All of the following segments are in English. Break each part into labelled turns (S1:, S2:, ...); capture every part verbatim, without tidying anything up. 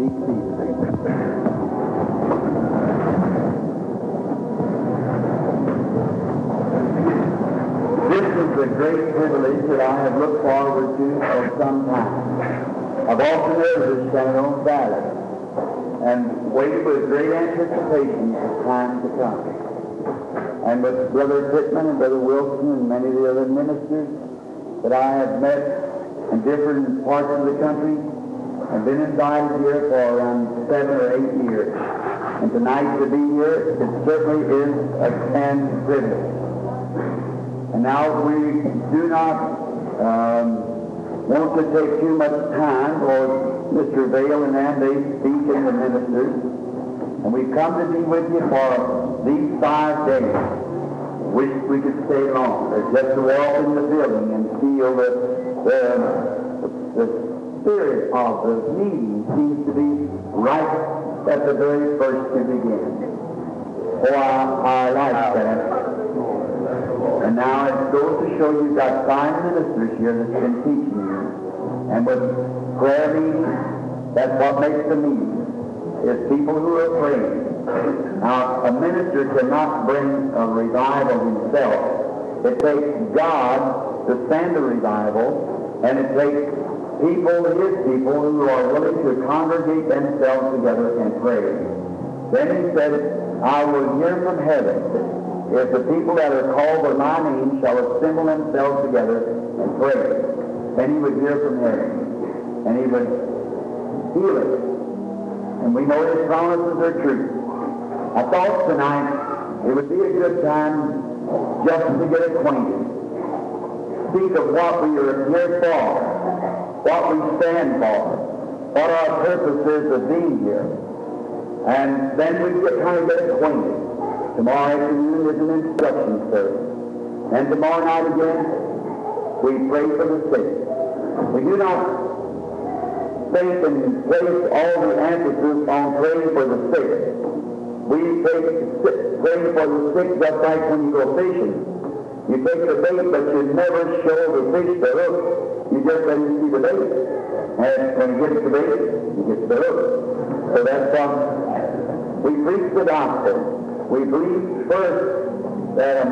S1: be seated. This is a great privilege that I have looked forward to for some time. I've often heard of this Shenandoah Valley and waited with great anticipation for time to come. And with Brother Pittman and Brother Wilson and many of the other ministers that I have met in different parts of the country, I've been invited here for around seven or eight years. And tonight to be here, it certainly is a grand privilege. And now we do not um, want to take too much time for Mister Vail and them, they speak and the ministers. And we've come to be with you for these five days. Wish we could stay longer, just to walk in the building and feel the, the, the spirit of the meeting seems to be right at the very first to begin. Oh, I, I like that. And now it goes to show you've got five ministers here that's been teaching you. And with prayer meetings, that's what makes the meeting, is people who are praying. Now, a minister cannot bring a revival himself. It takes God to send a revival, and it takes people, his people, who are willing to congregate themselves together and pray. Then he said, I will hear from heaven if the people that are called by my name shall assemble themselves together and pray. Then he would hear from heaven, and he would heal it. And we know his promises are true. I thought tonight it would be a good time just to get acquainted. Speak of what we are here for, what we stand for, what our purpose is of being here. And then we get kind of get acquainted. Tomorrow afternoon is an instruction service. And tomorrow night again, we pray for the sick. We do not think and place all the emphasis on praying for the sick. We take praying for the sick just like when you go fishing. You take the bait, but you never show the fish the hook. You just let him see the bait. And when he gets the bait, he gets the hook. So that's um, we preach the gospel. We believe first that a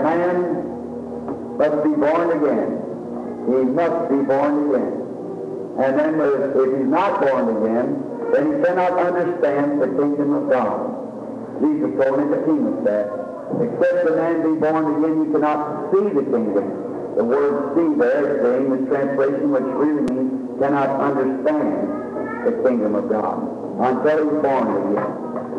S1: man must be born again. He must be born again. And then if he's not born again, then he cannot understand the kingdom of God. Jesus told Nicodemus that. Except a man be born again, you cannot see the kingdom. The word see there is the English translation, which really means cannot understand the kingdom of God until he's born again.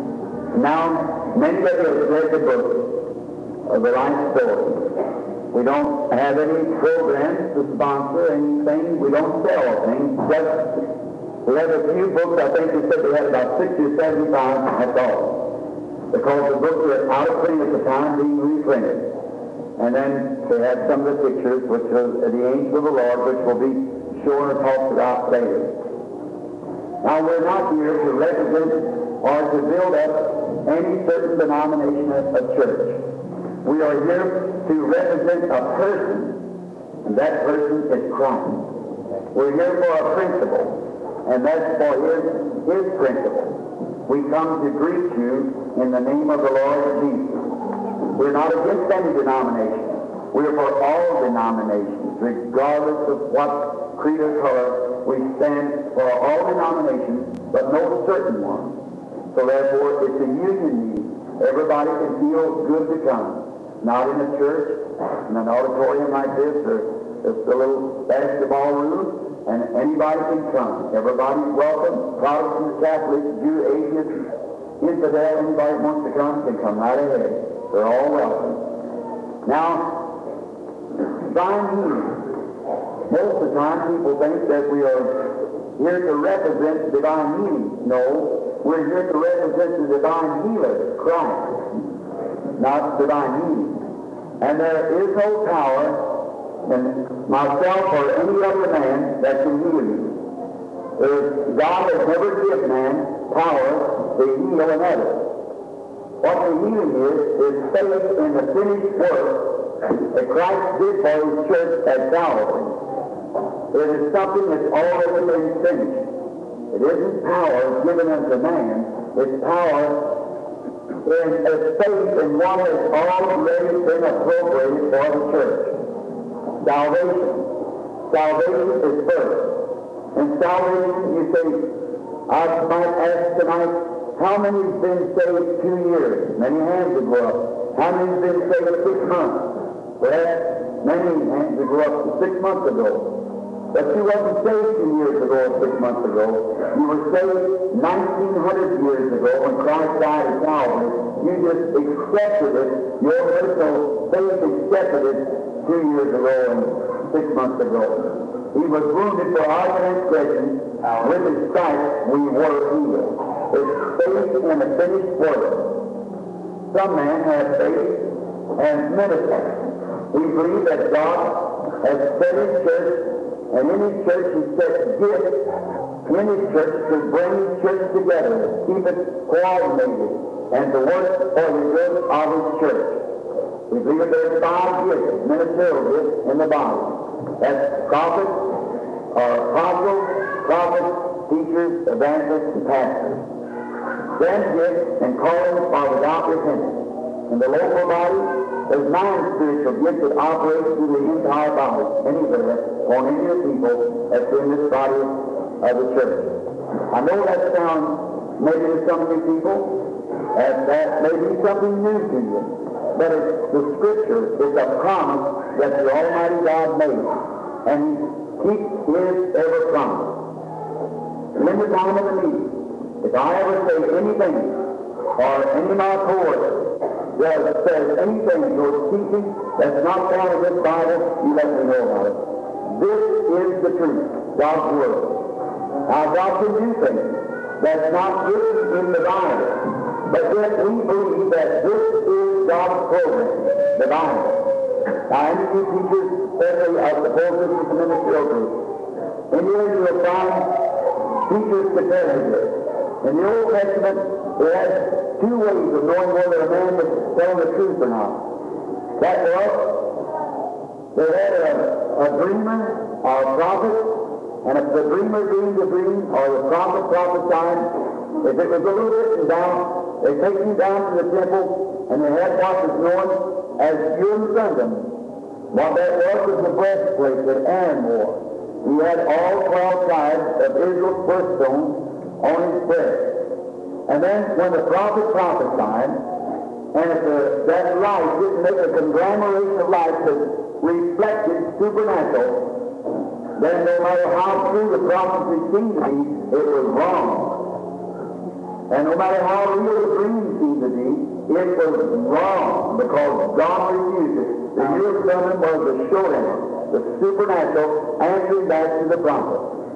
S1: Now, many of you have read the book of the life story. We don't have any programs to sponsor anything. We don't sell things. Just, we have a few books. I think they said they had about sixty or seventy-five. That's all. Because the books were out of print at the time, being reprinted. And then they had some of the pictures, which are the angels of the Lord, which will be shown and talked about later. Now, we're not here to represent or to build up any certain denomination of church. We are here to represent a person, and that person is Christ. We're here for a principle, and that's for his, his principle. We come to greet you in the name of the Lord Jesus. We're not against any denomination. We're for all denominations, regardless of what creed or color. We stand for all denominations, but no certain one. So therefore, it's a union meeting. Everybody can feel good to come. Not in a church, in an auditorium like this, or just a little basketball room, and anybody can come. Everybody's welcome. Protestants, Catholics, Jew, atheists, infidel, anybody that wants to come can come right ahead. They're all welcome. Now, divine healing. Most of the time people think that we are here to represent divine healing. No, we're here to represent the divine healer, Christ, not divine healing. And there is no power in myself or any other man that can heal you. If God has never given man power to heal another. What the healing is, is faith in the finished work that Christ did for his church at Calvary. It is something that's already been finished. It isn't power given unto man. It's power in a faith in what has already been appropriated for the church. Salvation. Salvation is first. And salvation, you say, I might ask tonight, how many has been saved two years? Many hands will go up. How many has been saved six months? Well, many hands will go up to six months ago. But you wasn't saved two years ago or six months ago. You were saved nineteen hundred years ago when Christ died at Calvary. You just accepted it. Your personal faith accepted it two years ago and six months ago. He was wounded for our transgressions. With his stripes we were healed. It's faith in a finished work. Some men have faith and ministry. We believe that God has set his church, and in his church he set gifts in his church to bring his church together, to keep it coordinated, and to work for the good of his church. We believe that there are five gifts, ministerial gifts, in the body. That's prophets, or apostles, prophets, teachers, evangelists, and pastors. Then gifts and callings are without repentance. In the local body, there's nine spiritual gifts that operate through the entire body, anywhere, on any of the people that's in this body of the church. I know that sounds maybe to some of you people, and that may be something new to you, but it's the Scripture. It's a promise that the Almighty God made, and He keeps His ever promise. And in the time of the meeting, if I ever say anything, or any of my cohorts that says anything you're teaching that's not found in this Bible, you let me know about it. This is the truth, God's Word. Now, God can do things that's not written in the Bible, but yet we believe that this is God's program, the Bible. Now, any of you teachers, especially I suppose this is the ministerial group, in here you'll find teachers to tell you this. In the Old Testament, there had two ways of knowing whether a man was telling the truth or not. That was, they had a, a dreamer or a prophet, and if the dreamer dreamed a dream or the prophet prophesied, if it was a little written down, they take you down to the temple, and they had what was known as Urim Thummim. What that was was the breastplate that Aaron wore. He had all twelve tribes of Israel's birthstones on his breast. And then when the prophet prophesied, and if the, that light didn't make a conglomeration of light that reflected supernatural, then no matter how true the prophecy seemed to be, it was wrong. And no matter how real the dream seemed to be, it was wrong, because God refused it. The Urim Thummim was the showdown, the supernatural answering back to the prophet.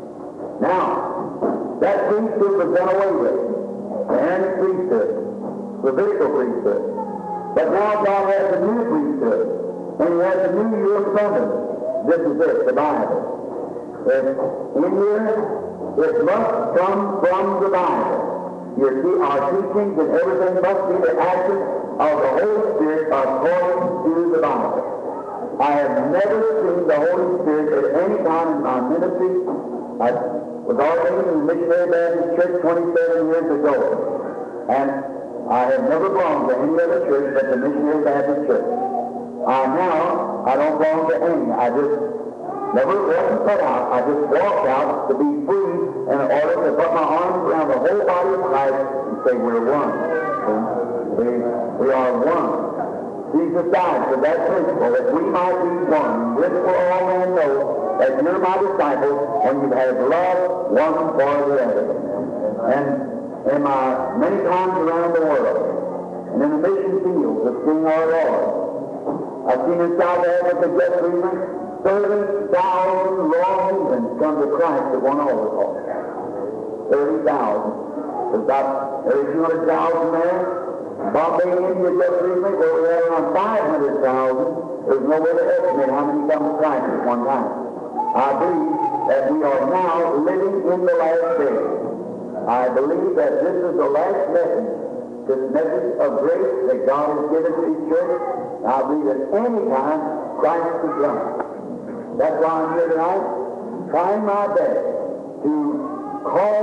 S1: Now, that priesthood was done away with. The Aaronic priesthood, the Levitical priesthood. But now God has a new priesthood, and He has a new Urim Thummim. This is it, the Bible. And in here, it must come from the Bible. Your, our teachings and everything must be the action of the Holy Spirit according to the Bible. I have never seen the Holy Spirit at any time in my ministry. I was ordained in the Missionary Baptist Church twenty-seven years ago, and I have never belonged to any other church but the Missionary Baptist Church. I now, I don't belong to any. I just never wasn't put out. I just walked out to be free in order to put my arms around the whole body of Christ and say, we're one. We, we are one. Jesus died for that principle, that we might be one. This will all men know that you're my disciples when you have love one for the other. And in my many times around the world, and in the mission fields of seeing our Lord, I've seen in South Africa just recently thirty thousand lost heathens come to Christ at one altar call. thirty thousand. There's about two hundred thousand there. Bombay, India just recently, where we had around five hundred thousand. There's no way to estimate how many come to Christ at one time. I believe that we are now living in the last days. I believe that this is the last message, this message of grace that God has given to His church. I believe that any time Christ is come. That's why I'm here tonight, trying my best to call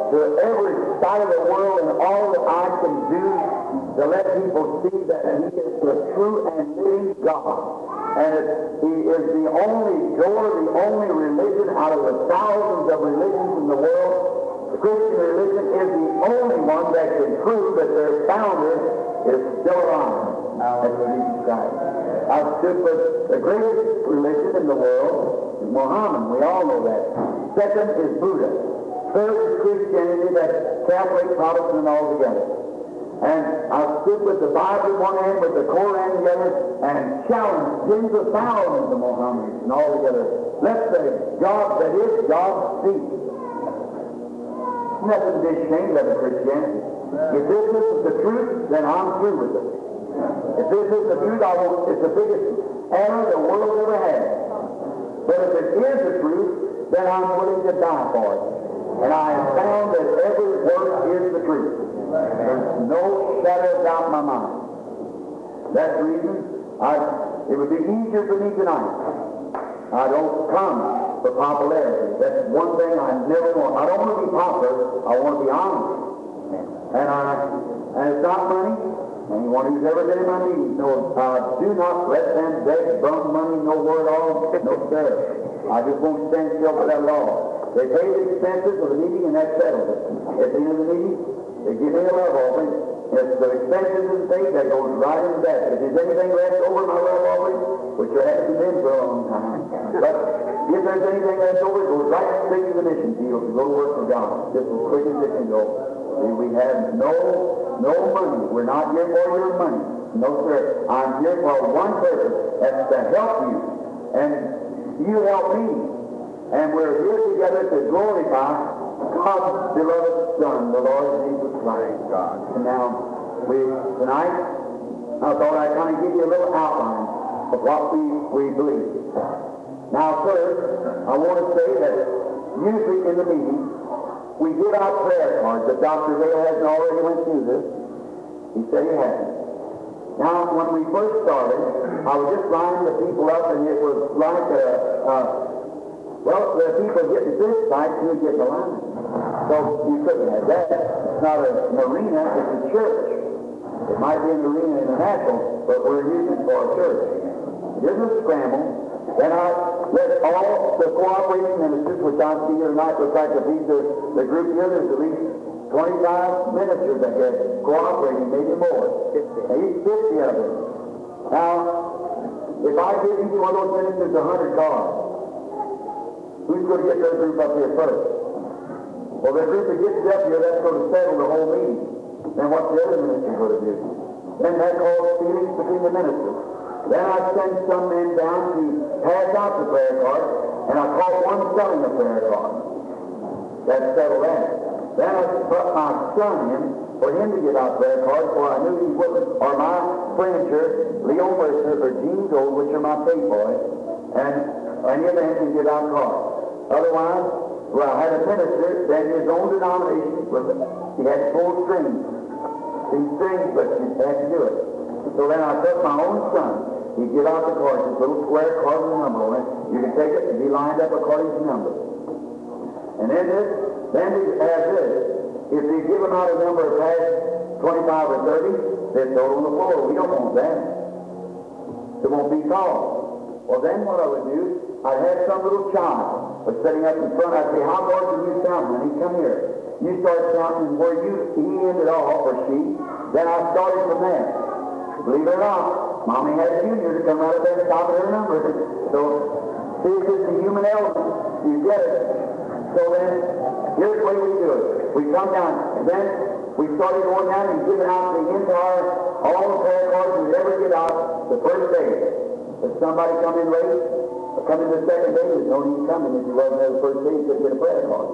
S1: to every side of the world, and all that I can do to let people see that He is the true and living God. And it, He is the only door, the only religion out of the thousands of religions in the world. The Christian religion is the only one that can prove that their founder is still alive. That's Jesus Christ. I stood with the greatest religion in the world is Muhammad. We all know that. Second is Buddha. Third is Christianity. That's Catholic, Protestant, all together. And I stood with the Bible in one hand, with the Koran in the other, and challenged tens of thousands of Mohammedans and all together. Let the God that is God speak. Nothing to be ashamed of in Christianity. If this is the truth, then I'm through with it. If this is the truth, I will, it's the biggest error the world ever had. But if it is the truth, then I'm willing to die for it. And I have found that every word is the truth. There's no shadow of doubt in my mind. That's the reason I, it would be easier for me tonight. I don't come for popularity. That's one thing I never want. I don't want to be popular. I want to be honest. And I, and it's not money. Anyone who's ever been in my meetings knows uh, do not let them beg, bum money, no word at all. No, sir. I just won't stand still for that law. They pay the expenses of the meeting, and that settles it. At the end of the meeting, they give me a love offering. If the expenses is paid, that goes right in the basket. If there's anything left over my love offering, which there hasn't been for a long time, but if there's anything left over, it goes right straight to the mission field to go to work for God, just as quick as it can go. We have no, no money. We're not here for your money. No, sir. I'm here for one purpose. That's to help you. And you help me. And we're here together to glorify God's beloved Son, the Lord Jesus Christ. God. And now, we tonight, I thought I'd kind of give you a little outline of what we, we believe. Now, first, I want to say that usually in the meeting, we give out prayer cards. But Doctor Vail hasn't already went through this. He said he hadn't. Now, when we first started, I was just lining the people up, and it was like a, uh, well, the people getting this side, you get the line. So you couldn't have that. It's not a, an arena, it's a church. It might be an arena international, but we're using it for a church. It isn't a scramble. Then I let all the cooperating ministers, which I see here tonight, look like the, the, the group here, there's at least twenty-five ministers, I guess, cooperating, maybe more. At least fifty of them. Now, if I give each one of those ministers a hundred cards, who's going to get their group up here first? Well, the group that gets up here, that's going to settle the whole meeting. Then what's the other minister going to do? Then that causes feelings between the ministers. Then I send some men down to pass out the prayer card, and I call one selling the prayer card. That settled that. Then I put my son in for him to get out prayer cards, for I knew he wouldn't, or my furniture, Leo Mercer or Gene Gold, which are my pay boys, and any of them can get out cards. Otherwise, well, I had a minister, then his own denomination, was, he had full strings. These strings, but he had to do it. So then I took my own son. He'd get out the cards, this little square card with a number on it. You can take it and be lined up according to number. And then this, then they have this. If they give them out a number past twenty-five or thirty, they throw it on the floor. We don't want that. It won't be called. Well, then what I would do, I'd have some little child was sitting up in front. I'd say, how far can you count, honey? Come here. You start counting where you, he ended off, or she. Then I started from there. Believe it or not, Mommy had Junior to come out of there and stop at her number. So, see, if it's the human element, you get it. So then, here's the way we do it. We come down, and then we started going down and giving out the entire, all the prayer cards we ever get out the first day. If somebody come in late, or come in the second day, there's no need coming. If you wasn't there the first day, you couldn't get a prayer card.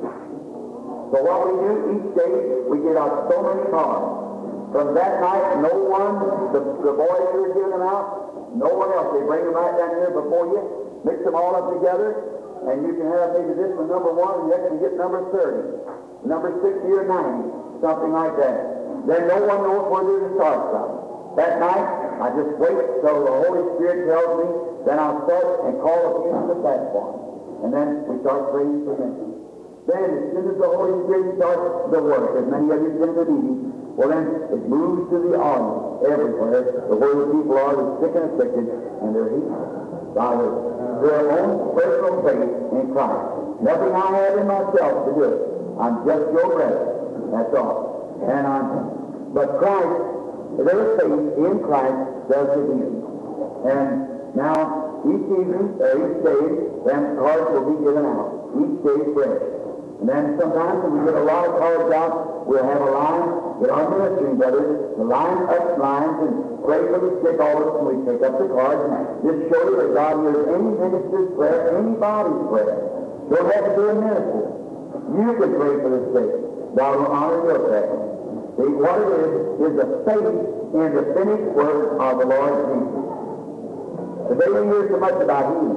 S1: So what we do each day, we get out so many cards. From that night, no one, the, the boys who are giving them out, no one else. They bring them right down here before you, mix them all up together, and you can have maybe this one number one, and next you get number thirty, number sixty or ninety, something like that. Then no one knows where to start from. That night, I just wait till the Holy Spirit tells me, then I'll start and call a few to the platform. And then we start praying for them. Then as soon soon as the Holy Spirit starts the work, as many of you have been in the meeting, well then it moves to the audience everywhere, to where the people are, they're sick and afflicted, and they're healed by their, their own personal faith in Christ. Nothing I have in myself to do it. I'm just your brother. That's all. And I'm, but Christ, their faith in Christ does the healing. And now, each evening, or each day, then cards will be given out. Each day fresh. And then sometimes when we get a lot of cards out, we'll have a line, get our ministering brothers to line up lines and pray for the sick all of us, and we take up the cards and just show you that God hears any minister's prayer, anybody's prayer. Don't have to be a minister. You can pray for the sick. God will honor your prayer. See, what it is, is the faith in the finished work of the Lord Jesus. Today we hear so much about healing.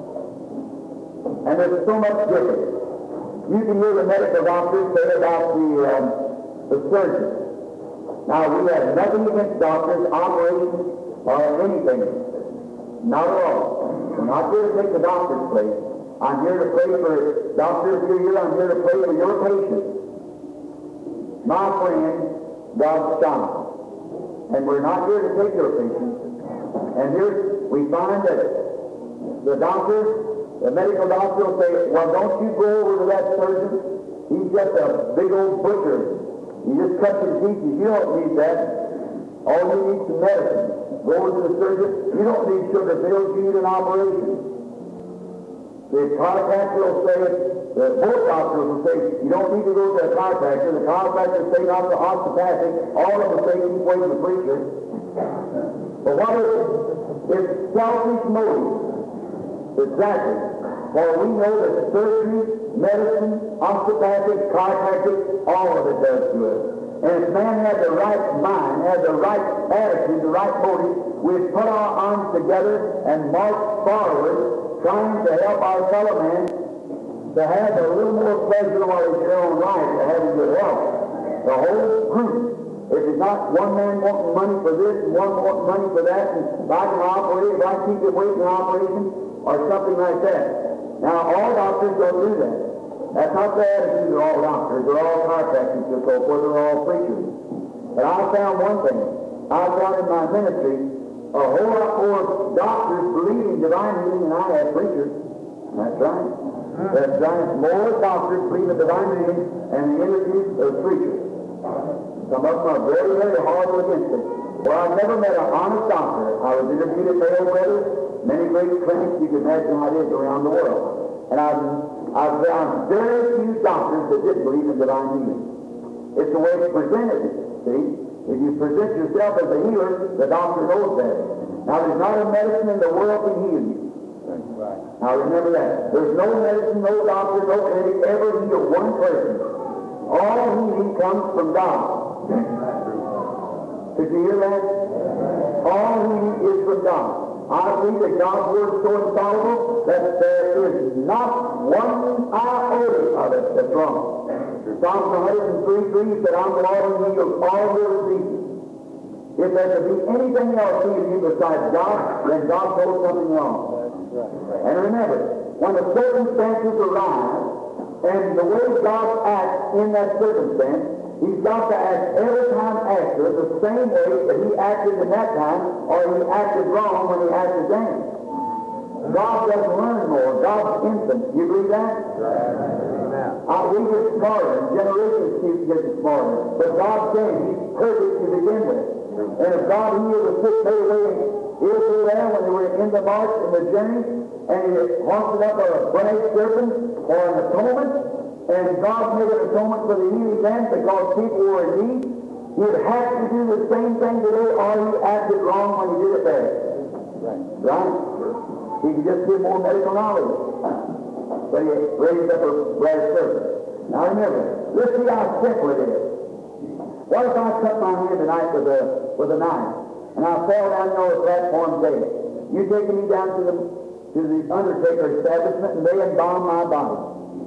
S1: And there's so much difference. You can hear the medical doctors say about the, um, the surgeon. Now, we have nothing against doctors, operations, or anything. Not at all. We're not here to take the doctor's place. I'm here to pray for doctors. If you're here, I'm here to pray for your patients. My friend, God's child. And we're not here to take your patients. And here we find that the doctor, the medical doctor will say, well, don't you go over to that surgeon. He's just a big old butcher. He just cuts your pieces. You don't need that. All you need is some medicine. Go over to the surgeon. You don't need sugar pills. You need an operation. The chiropractor will say, the both doctors will say, you don't need to go to a chiropractor. The chiropractor will say not to osteopathic. All of them will say keep away from the preacher. But what is it? It's selfish motive. Exactly. For we know that surgery, medicine, osteopathic, chiropractic, all of it does to us. And if man had the right mind, had the right attitude, the right motive, we'd put our arms together and march forward, trying to help our fellow man to have a little more pleasure while he's here on life, to have a good health. The whole group. If it's not one man wanting money for this and one wanting money for that, and if I can operate, if I keep it away from operation, or something like that. Now, all doctors don't do that. That's not the attitude of all doctors. They're all chiropractors and so forth. They're all preachers. But I found one thing. I found in my ministry a whole lot more doctors believing divine healing than I have preachers. That's right. That's right. More doctors believe in divine healing and the interviews of preachers. Some of them are very, very hard against it. Well, I've never met an honest doctor. I was interviewed at Mayo Brothers, many great clinics. You can imagine how it is around the world. And I've, I've found very few doctors that didn't believe in divine healing. It's the way it's presented, see? If you present yourself as a healer, the doctor knows that. Now, there's not a medicine in the world can heal you. Right. Now, remember that. There's no medicine, no doctor, no clinic ever heal one person. All healing comes from God. Did you hear that? All healing is from God. I believe that God's word is so infallible that there is not one iota of it that's wrong. Psalms one hundred three three said, I'm the Lord who heals all your diseases. If there could be anything else healing you besides God, then God told something wrong. And remember, when the circumstances arise, and the way God acts in that circumstance, He's got to act every time after the same way that He acted in that time, or He acted wrong when He acted then. God doesn't learn more. God's infant. You believe that? Right. Uh, we get smarter, and generations keep getting smarter. But God said He's perfect to begin with. And if God healed the sick day away in Israel there when they were in the march, in the journey, and He haunted up a brass serpent for an atonement, and God made an atonement for the healing then because people were in need, He would have to do the same thing today, or He acted wrong when He did it there. Right? Right? He could just give more medical knowledge. But He raised up a brass serpent. Now remember, let's see how simple it is. What if I cut my hand tonight with a, with a knife, and I fell down on the platform dead? You taking me down to the, to the undertaker establishment, and they embalm my body.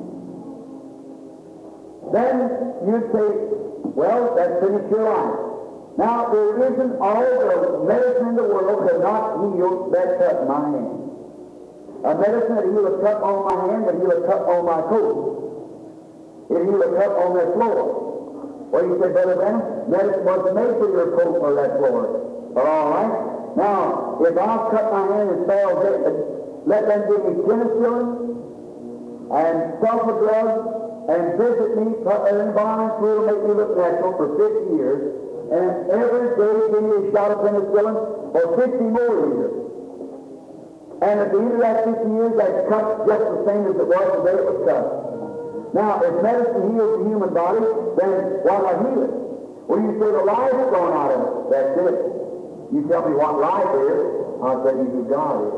S1: Then you'd say, well, that's finished your life. Now, there isn't all the medicine in the world could not heal that cut in my hand. A medicine that healed a cut on my hand, but healed a cut on my coat. It heal a cut on that floor. Well, you said, Brother Branham, medicine wasn't made for your coat or that floor. Well, all right. Now, if I'll cut my hand and spell, let them give me penicillin and sulfur drugs and visit me, put an embalming fluid, make me look natural for fifty years, and every day give me a shot of penicillin for fifty more years. And at the end of that fifty years, that cut's just the same as it was the day it was cut. Now, if medicine heals the human body, then why not heal it? Well, you say the life's gone out of it. That's it. You tell me what life is, I'll tell you who God is.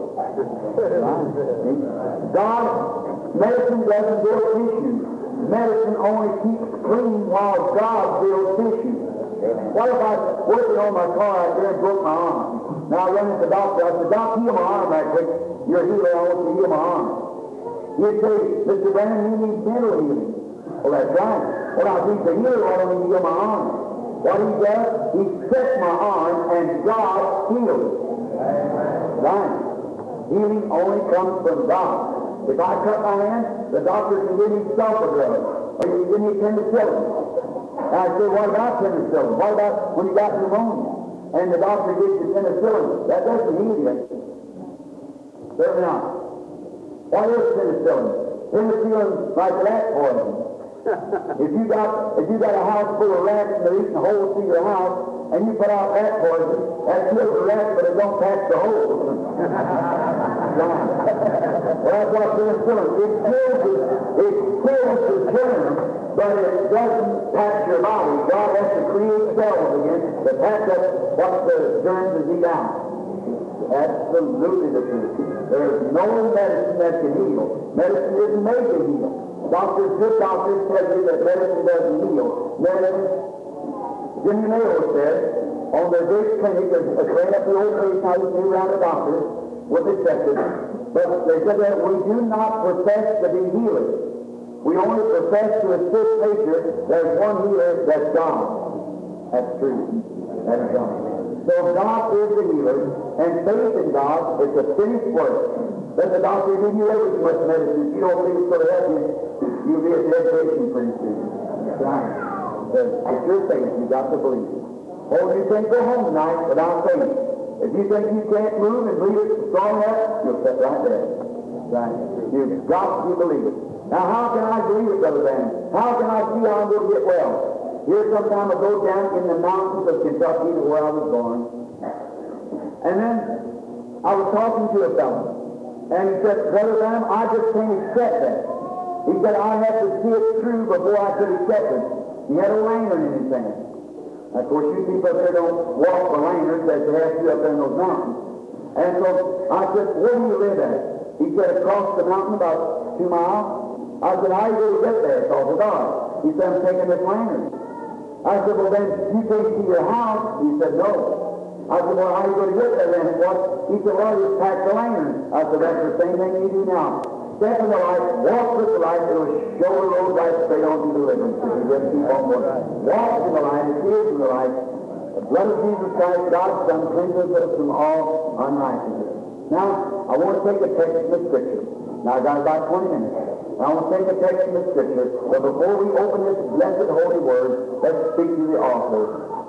S1: God, medicine doesn't build tissue. Medicine only keeps clean while God builds tissue. What if I was working on my car out there and broke my arm? Now I run into the doctor. I said, Doc, heal my arm right quick. You're a healer. I want you to heal my arm. He'd say, Mister Branham, you need mental healing. Well, that's right. Well, now, if he's a healer, why don't he heal my arm? What he does, he sets my arm and God heals. Right. Healing only comes from God. If I cut my hand, the doctor can give me sulfur drugs, or he can give me penicillin. And I say, what about penicillin? What about when you got pneumonia? And the doctor gives you penicillin. That doesn't heal you. Certainly not. What is penicillin? Penicillin like rat poison. If you got if you got a house full of rats and they're eating holes through your house, and you put out rat poison, that kills the rats, but it don't patch the holes. Well, that's what penicillin. It kills it. It kills the germ, but it doesn't patch your body. God has to create cells again to patch up what the germs is eat out. Absolutely the truth. There's no medicine that can heal. Medicine isn't made to heal. Doctors, good doctors tell you that medicine doesn't heal. Medicine, Jimmy Mayo said, on their great clinic, a train up the old place, now you see around the doctors, was accepted. But they said that we do not profess to be healers. We only profess to assist nature. There's one healer, that's God. That's true. That's God. So God is the healer, and faith in God is a finished work. Let the doctor give you every much medicine. If you don't think it's going to help you, you'll be a dead patient pretty soon. That's right. It's your faith. You've got to believe it. Oh, you can't go home tonight without faith. If you think you can't move and believe it strong enough, you'll sit right there. Right. You've got to believe it. Now, how can I believe it, Brother Van? How can I see how I'm going to get well? Here some time ago down in the mountains of Kentucky, where I was born, and then I was talking to a fellow, and he said, Brother Van, I just can't accept that. He said, I have to see it through before I could accept it. He had a lantern in his hand. Of course, you people up there don't walk for lanterns as they have to up there in those mountains. And so I said, where do you live at? He said, across the mountain about two miles. I said, how are you going to get there? It's awful dark. He said, I'm taking this lantern. I said, well, then you can't see your house. He said, no. I said, well, how are you going to get there then? What? He said, well, just pack the lantern. I said, that's the same thing you do now. Step in the light, walk with the light, it'll show the road right straight on to deliverance. If you just keep on going. Walk in the light, adhere to the light. The blood of Jesus Christ, God's Son, cleanses us from all unrighteousness. Now, I want to take a text from the Scripture. Now, I've got about twenty minutes. Now, I want to take a text from the Scripture, but before we open this blessed Holy Word, let's speak to the author.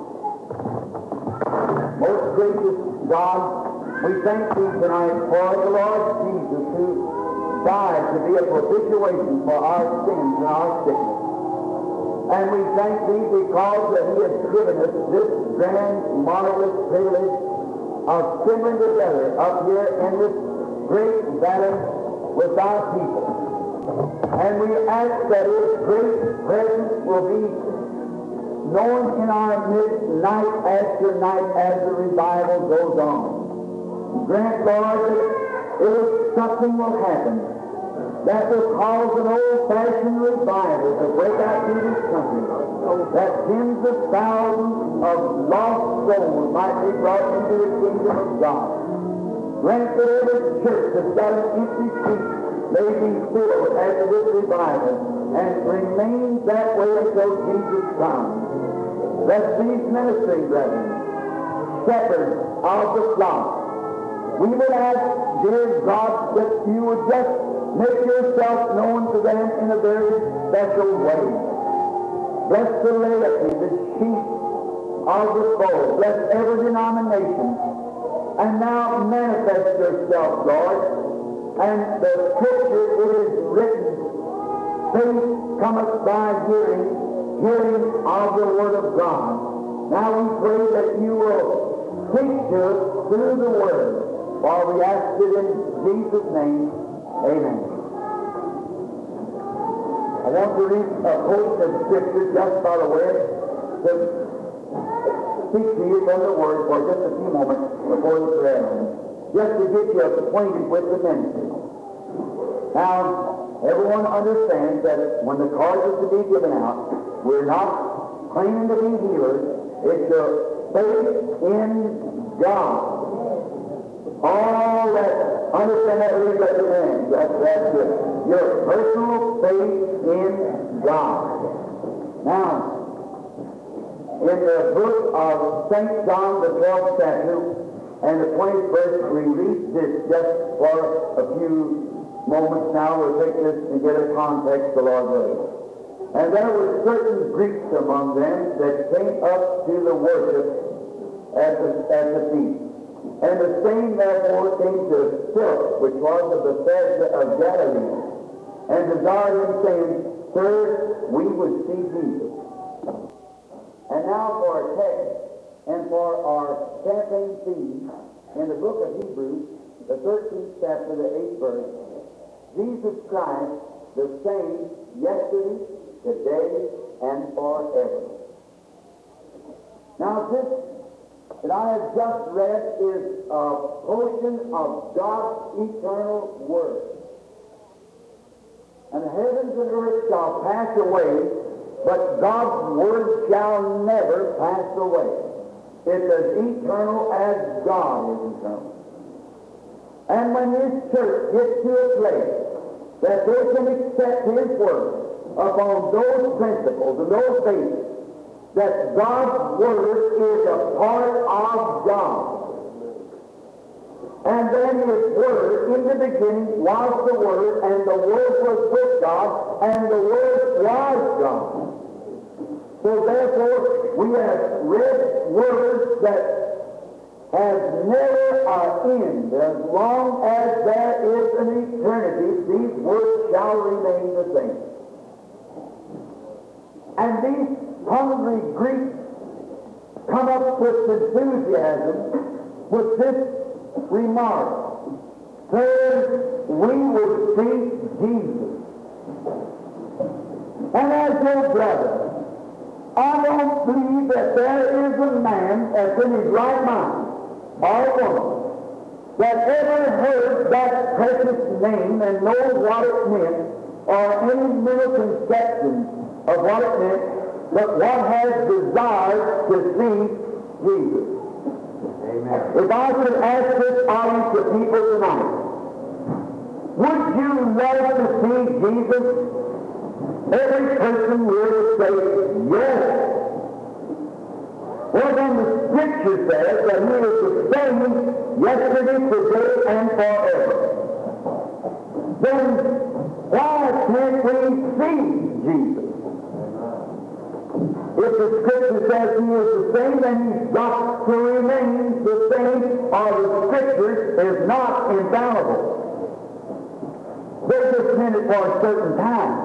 S1: Most gracious God, we thank Thee tonight for the Lord Jesus, who died to be a propitiation for our sins and our sickness. And we thank Thee because that He has given us this grand, marvelous privilege of assembling together up here in this great valley with Thy people. And we ask that His great presence will be known in our midst night after night as the revival goes on. Grant, Lord, that if something will happen that will cause an old-fashioned revival to break out through this country, that tens of thousands of lost souls might be brought into the kingdom of God. Grant that every church that's got an empty seat may be filled after this revival and remain that way until Jesus comes. Bless these ministering brethren, shepherds of the flock. We would ask, dear God, that You would just make Yourself known to them in a very special way. Bless the laity, the sheep of the fold. Bless every denomination. And now manifest yourself, Lord. And the Scripture, it is written, faith cometh by hearing, hearing of the Word of God. Now we pray that you will speak to us through the Word. For we ask it in Jesus' name. Amen. I want to read a quote of Scripture just by the way to speak to you from the Word for just a few moments before the prayer room, just to get you acquainted with the ministry. Now, everyone understands that when the cards are to be given out, we're not claiming to be healers. It's a faith in God. All that, understand that, read that again. That's, that's it. Your personal faith in God. Now, in the book of Saint John, the twelfth chapter, and the twentieth verse, we read this just for a few moments now. We'll take this and get a context, the Lord willing. And there were certain Greeks among them that came up to the worship at the, at the feast. And the same therefore came to Philip, which was of Bethsaida of Galilee, and desired him, saying, Sir, we would see Jesus. And now for our text and for our campaign theme in the book of Hebrews, the thirteenth chapter, the eighth verse, Jesus Christ, the same yesterday, today, and forever. Now this that I have just read is a portion of God's eternal Word. And the heavens and earth shall pass away, but God's Word shall never pass away. It's as eternal as God is eternal. And when His church gets to a place that they can accept His Word upon those principles and those bases, that God's Word is a part of God. And then His Word, in the beginning, was the Word, and the Word was with God, and the Word was God. So therefore, we have read words that have never an end. As long as there is an eternity, these words shall remain the same. And these hungry Greeks come up with enthusiasm with this remark. Sir, we would see Jesus. And as your brother, I don't believe that there is a man that's in his right mind, or woman, that ever heard that precious name and knows what it meant, or any mental conception of what it meant, but what has desired to see Jesus. Amen. If I could ask this audience of people tonight, would you love to see Jesus? Every person will say, yes. Well, then the Scripture says that He is the same yesterday, today, and forever. Then why can't we see Jesus? If the Scripture says He is the same, then He's got to remain the same, or the Scripture is not infallible. They just meant it for a certain time.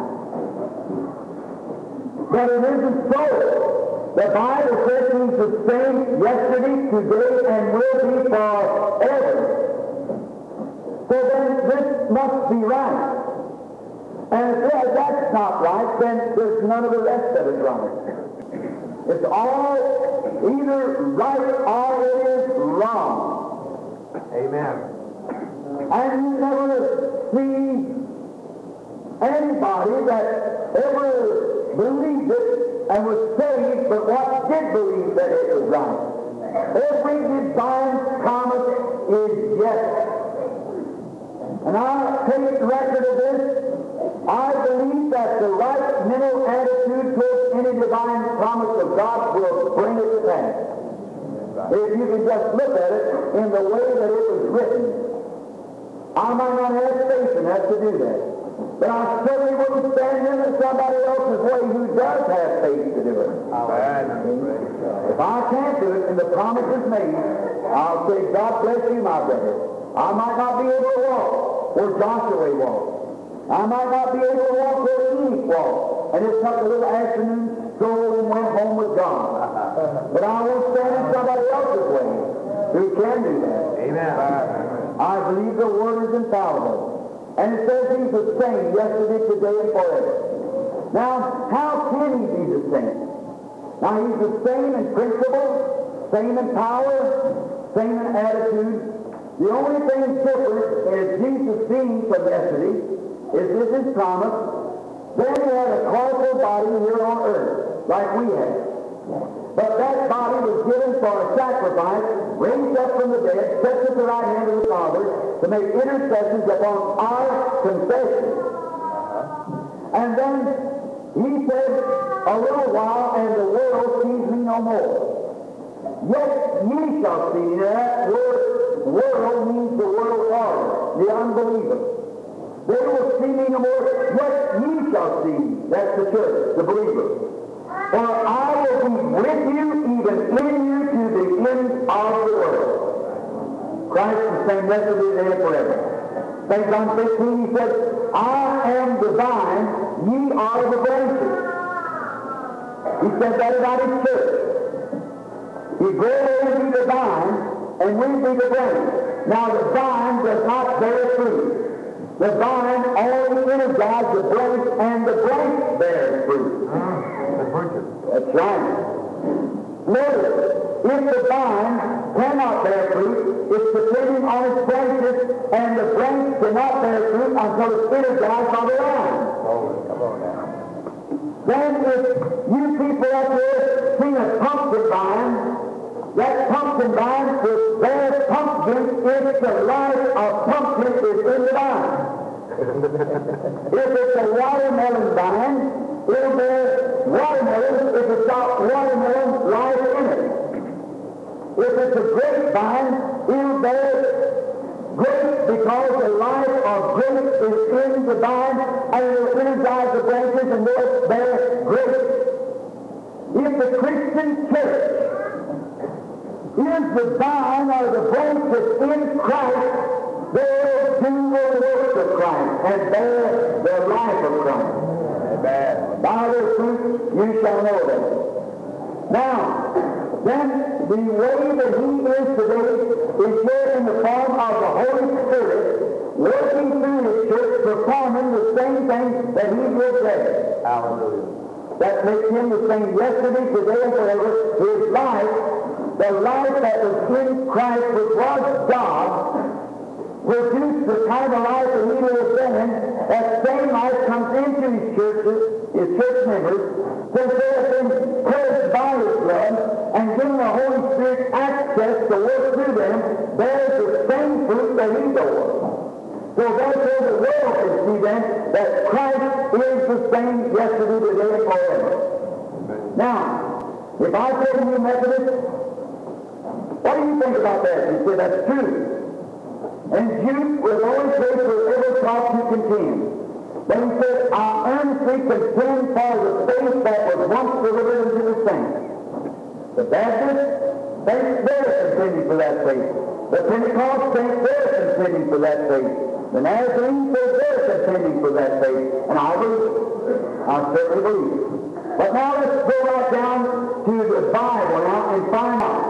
S1: But it isn't so. The Bible says He's the same yesterday, today, and will be forever. So then this must be right. And if that's not right, then there's none of the rest of it right. It's all either right or it is wrong. Amen. And you never see anybody that ever believed it and was saved, but what did believe that it was right. Every divine promise is yes. And I take record of this. I believe that the right mental attitude towards any divine promise of God will bring it to pass. If you can just look at it in the way that it was written. I might not have faith enough to do that. But I certainly wouldn't stand in somebody else's way who does have faith to do it. If I can't do it and the promise is made, I'll say, God bless you, my brother. I might not be able to walk where Joshua walked. I might not be able to walk where Eve walked. And it took a little afternoon stroll and went home with God. But I won't stand in somebody else's way who can do that.
S2: Amen.
S1: I believe the Word is infallible. And it says He's the same yesterday, today, and forever. Now, how can He be the same? Now, He's the same in principle, same in power, same in attitude. The only thing different is Jesus being from yesterday is this His promise. Then He had a corporal body here on earth, like we have. But that body was given for a sacrifice, raised up from the dead, set at the right hand of the Father, to make intercessions upon our confession. And then He said, a little while, and the world sees me no more. Yet ye shall see me. That word, world means the world order, the unbeliever. They will see me no more, yet ye shall see me. That's the church, the believer. For I will be with you, even in you, to the end of the world. Christ is the same yesterday, today, and forever. Saint John fifteen, He said, I am the vine, ye are the branches. He said that about His church. He will be the vine, and we be the branch. Now the vine does not bear fruit. The vine only energizes the branch, and the branch bears fruit. That's right. Notice, if the vine cannot bear fruit, it's depending on its branches, and the branch cannot bear fruit until it's energized by the vine. Then if you people up here see a pumpkin vine, that pumpkin vine will bear pumpkins if the life of pumpkin is in the vine. If it's a watermelon vine, it'll bear watermelon if it's got watermelon life in it. If it's a grapevine, it'll bear grapes because the life of grapes is in the vine, and it'll energize the branches and they'll bear grapes. If the Christian church is the vine or the branch that's in Christ, they'll do the work of Christ and bear the life of Christ. Amen. By their fruit you shall know them. Now, then the way that He is today is here in the form of the Holy Spirit, working through His church, performing the same thing that He did there. Hallelujah. That makes Him the same yesterday, today, and forever. His life, the life that was in Christ, which was God, produced the kind of life that He was in. That same life comes into His churches, His church members, since they have been purged by His blood and given the Holy Spirit access to work through them, bears the same fruit that He bore. So therefore the world can see then that Christ is the same yesterday, today, and forever. Now, if I say to you Methodist, what do you think about that? You say that's true. And Jude was always ready for every cause to contend. But he said, I earnestly contend for the faith that was once delivered unto the saints. The Baptists, saints there contending for that faith. The Pentecost saints there contending for that faith. The Nazarenes said they're contending for that faith. And I believe it. I certainly believe it. But now let's go right down to the Bible now and find out.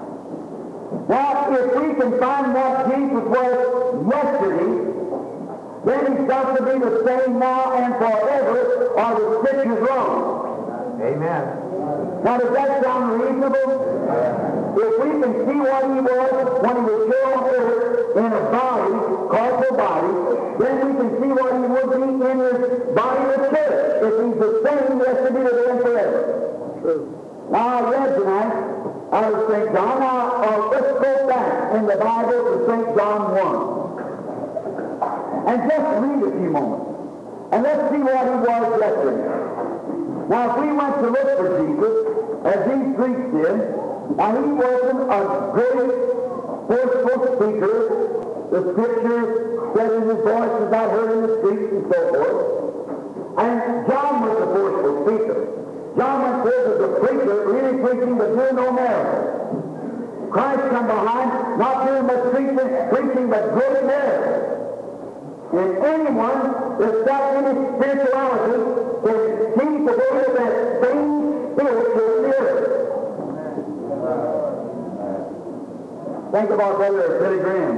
S1: Now, if we can find what Jesus was yesterday, then He's got to be the same now and forever, or the Scripture's wrong.
S2: Amen.
S1: Now, does that sound reasonable? If we can see what He was when He was here on earth in a body, corporal body, then we can see what He would be in His body of the church, if He's the same yesterday, today, and forever. Now, I read tonight out of Saint John. Now, uh, let's go back in the Bible to Saint John one. And just read a few moments. And let's see what He was yesterday. Now, if we went to look for Jesus, as these Greeks did, now He wasn't a great, forceful speaker. The Scripture said that his voice was not heard in the streets and so forth. And John was the forceful speaker. John once says that the preacher really preaching but doing no miracles. Christ come behind, not doing much preaching, preaching but great miracles. And anyone that's got any spirituality can see the way of that same spirit to the earth. Think about Brother Billy Graham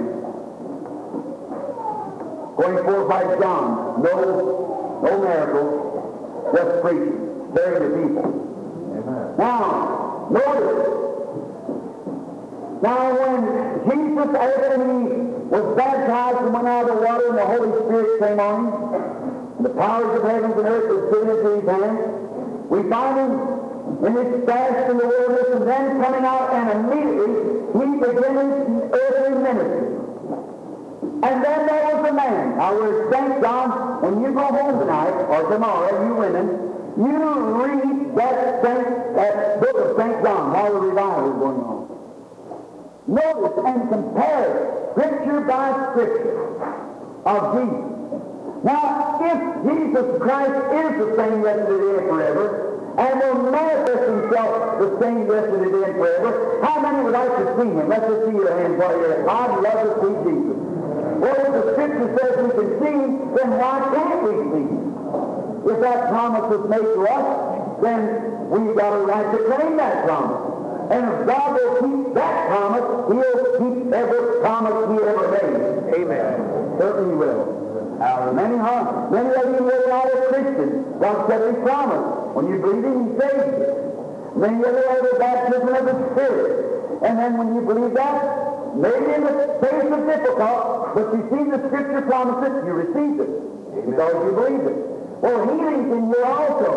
S1: going forth like John. No, no miracles, just preaching, stirring the people. Amen. Now, notice. Now, when Jesus, after he was baptized and went out of the water and the Holy Spirit came on him, and the powers of heavens and earth were given into his hands, we find him in his fast in the wilderness, and then coming out, and immediately he began his earthly ministry. And then there was a man. Now, we're Saint John. When you go home tonight or tomorrow, you women, you read that Saint, that book of Saint John while the revival is going on. Notice and compare Scripture by Scripture of Jesus. Now, if Jesus Christ is the same yesterday and forever, and will manifest himself the same yesterday and forever, how many would like to see him? Let's just see your hands while you're at. I'd love to see Jesus. Well, if the Scripture says we can see him, then why can't we see him? If that promise was made to us, then we've got a right to claim that promise. And if God will keep that promise, he'll keep every promise he ever made. Amen. Certainly he will. Uh, many, huh? Many of you live out as Christians. God said he promised. When you believe him, he saves you. Then you have the baptism of the Spirit. And then when you believe that, maybe in the face of difficult, but you see the Scripture promises, you receive it. Because you believe it. Well, healing's in you also.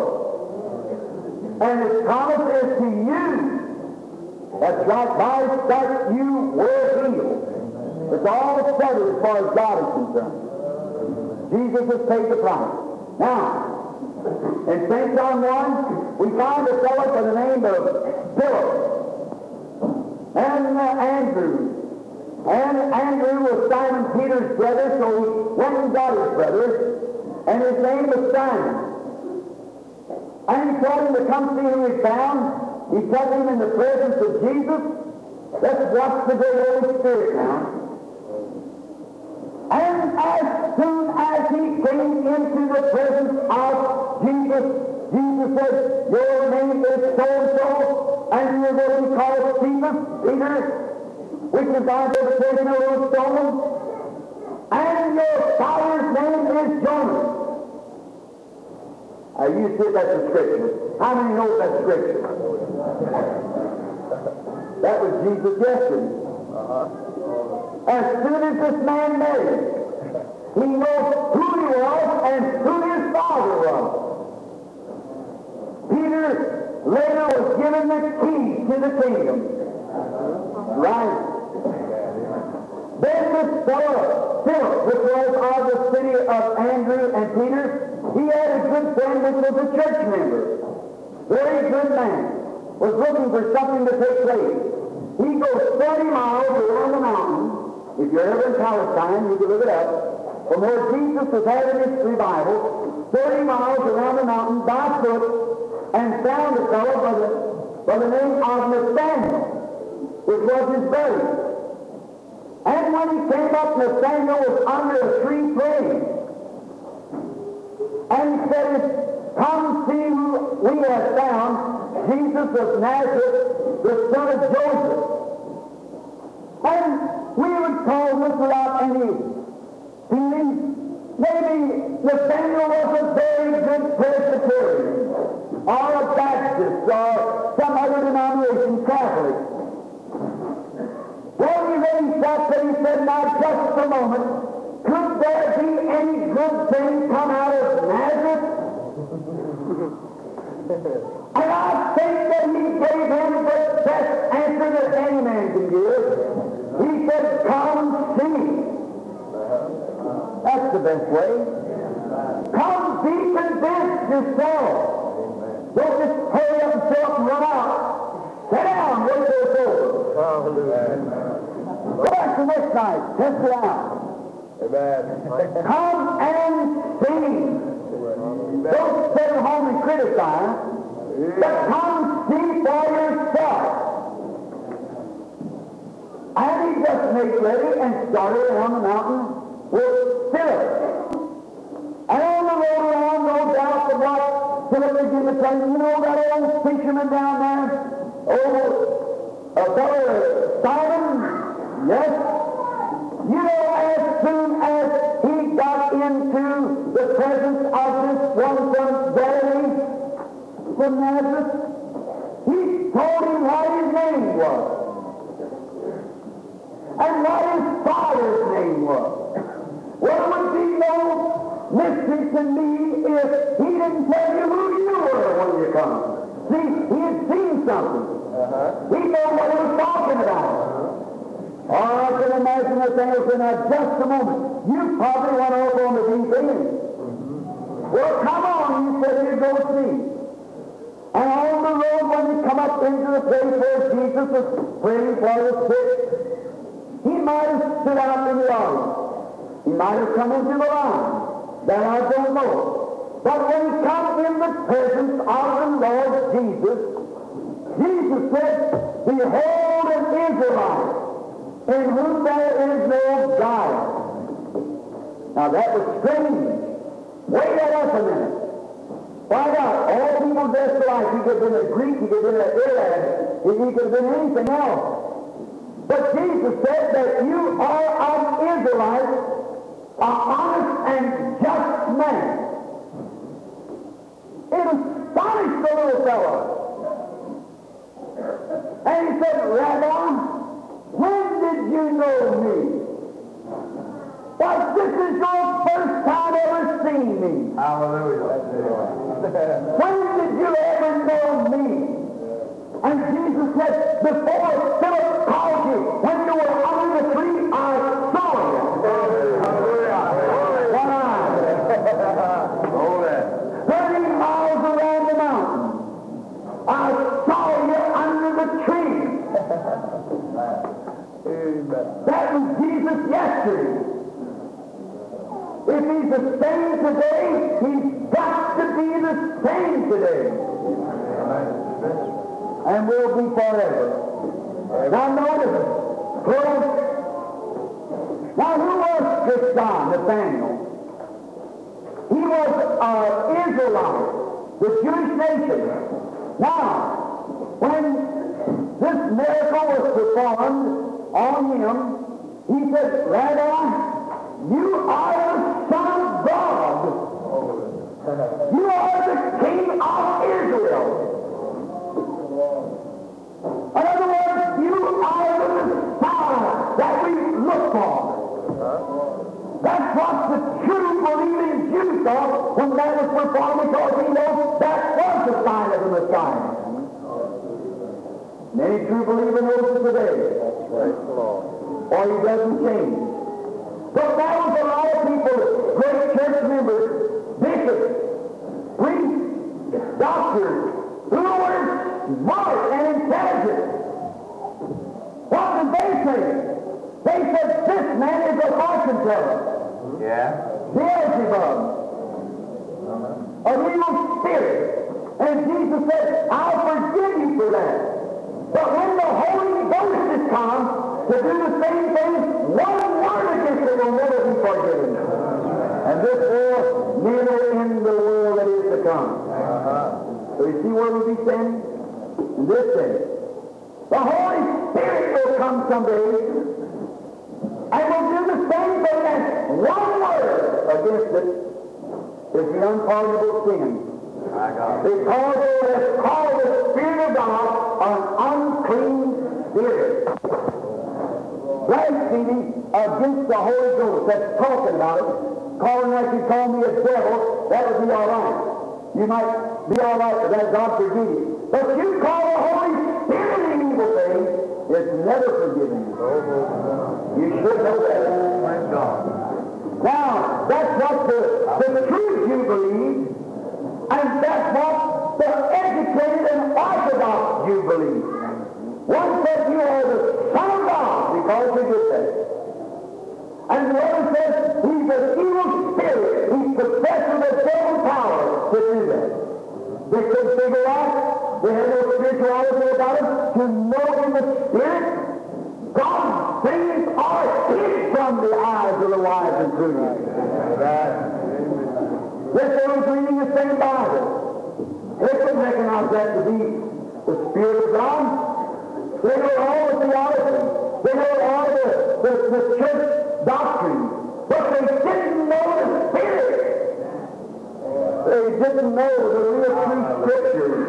S1: And his promise is to you. That's right, by his stripes you were healed. It's all settled as far as God is concerned. Jesus has paid the price. Now, in Saint John one, we find a fellow by the name of Philip and uh, Andrew. And Andrew was Simon Peter's brother, so he went and got his brother, and his name was Simon. And he told him to come see who he found. He took him in the presence of Jesus. Let's watch the great Holy Spirit now. And as soon as he came into the presence of Jesus, Jesus said, your name is so-and-so, and you're going to be called Stephen, Peter, which is our interpretation of those stones, and your father's name is Jonas. Uh, you see that's the Scripture. How many know that's Scripture? That was Jesus yesterday. Uh-huh. As soon as this man met him, he knew who he was and who his father was. Peter later was given the keys to the kingdom. Right. Then this fellow, Philip, which was of the city of Andrew and Peter, he had a good friend which was a church member. Very good man. Was looking for something to take place. He goes thirty miles around the mountain. If you're ever in Palestine, you can look it up. From where Jesus was having his revival, thirty miles around the mountain by foot, and found a fellow by the, by the name of Nathaniel, which was his buddy. And when he came up, Nathaniel was under a tree praying. And he said, come see who we have found, Jesus of Nazareth, the son of Joseph. And we would call this without any feeling. Maybe Nathaniel was a very good Presbyterian, or a Baptist, or some other denomination, Catholic. Well, he then stopped and he said, now just a moment, could there be any good thing come out of Nazareth? And I think that he gave him the best answer that any man can give. He said, come see. That's the best way. Come be convinced yourself. Don't just hurry up and show up and run out. Sit down, wait till it's over. Go back to the next this night. Test it out.
S2: Amen.
S1: Come and see. Don't sit at home and criticize, but come see for yourself. And he just made ready and started on the mountain with Philip. And on the road around, no doubt, the what Philip began to tell you, you know that old fisherman down there? Oh, a fellow Simon? Yes. You know, as soon as he got into the presence of this one from Galilee, from Nazareth, he told him what his name was and what his father's name was. Well, it would be no mystery to me if he didn't tell you who you were when you come. See, he had seen something. Uh-huh. He knew what he was talking about. Oh, I can imagine that thing was in there just a moment. You probably went over on the deep end. Mm-hmm. Well, come on, he said, here go see. And on the road, when he come up into the place where Jesus was praying for the sick, he might have stood out in the audience. He might have come into the line. That I don't know. But when he comes in the presence of the Lord Jesus, Jesus said, behold an Israelite, in whom there is no guile. Now that was strange. Wait that up a minute. Why not? All people dressed alike. He could have been a Greek, he could have been an Arab, he could have been anything else. But Jesus said that you are an Israelite, an honest and just man. It astonished the little fellow. And he said, Rabbi, when did you know me? Why, this is your first time ever seeing me.
S2: Hallelujah.
S1: When did you ever know me? And Jesus said, before Philip called you, when you were under the tree, I saw you.
S2: Hallelujah.
S1: One eye. Thirty miles around the mountain. I saw you under the tree. That was Jesus yesterday. If he's the same today, he's got to be the same today. And will be forever. Now notice, close. Now who was this John, Nathaniel? He was an Israelite, the Jewish nation. Now, when this miracle was performed on him, he said, Rabbi, you are the Son of God. You are the King of Israel. In other words, you are the Messiah that we look for. That's what the true believing Jew thought when that was performed, because he knows that was the sign of the Messiah. Many true believers knows it today. Or he doesn't change. But there was a lot of people, great church members, bishops, priests, doctors, who were smart and intelligent. What did they say? They said, this man is a fortune teller.
S2: Yeah.
S1: Beelzebub. A evil spirit. And Jesus said, I'll forgive you for that. But when the Holy Ghost is come to do the same thing, one word against it will never be forgiven. And this will neither in the world that is to come. Uh-huh. So you see where we'll be standing? In this day. The Holy Spirit will come someday and will do the same thing, and one word against it is the unpardonable sin. Because it has called the Spirit of God an unclean spirit. Blasphemy against the Holy Ghost. That's talking about it. Calling like you call me a devil, that would be all right. You might be all right with that, God forgive you. But you call the Holy Spirit an evil thing, it's never forgiven you. You should know that. Now, that's what the, the true Jew believes, and that's what the educated and orthodox Jew believes. One said you are the Son of God because you did that. And the other says he's an evil spirit. He's possessed with a devil power to do that. They couldn't figure out, they had no spirituality about it, to know in the spirit, God's things are hid from the eyes of the wise and prudent. Yes, they were reading the same Bible. They couldn't recognize that to be the Spirit of God. They know all the theology. They know all the, the, the church doctrine. But they didn't know the Spirit. They didn't know the real true Scriptures.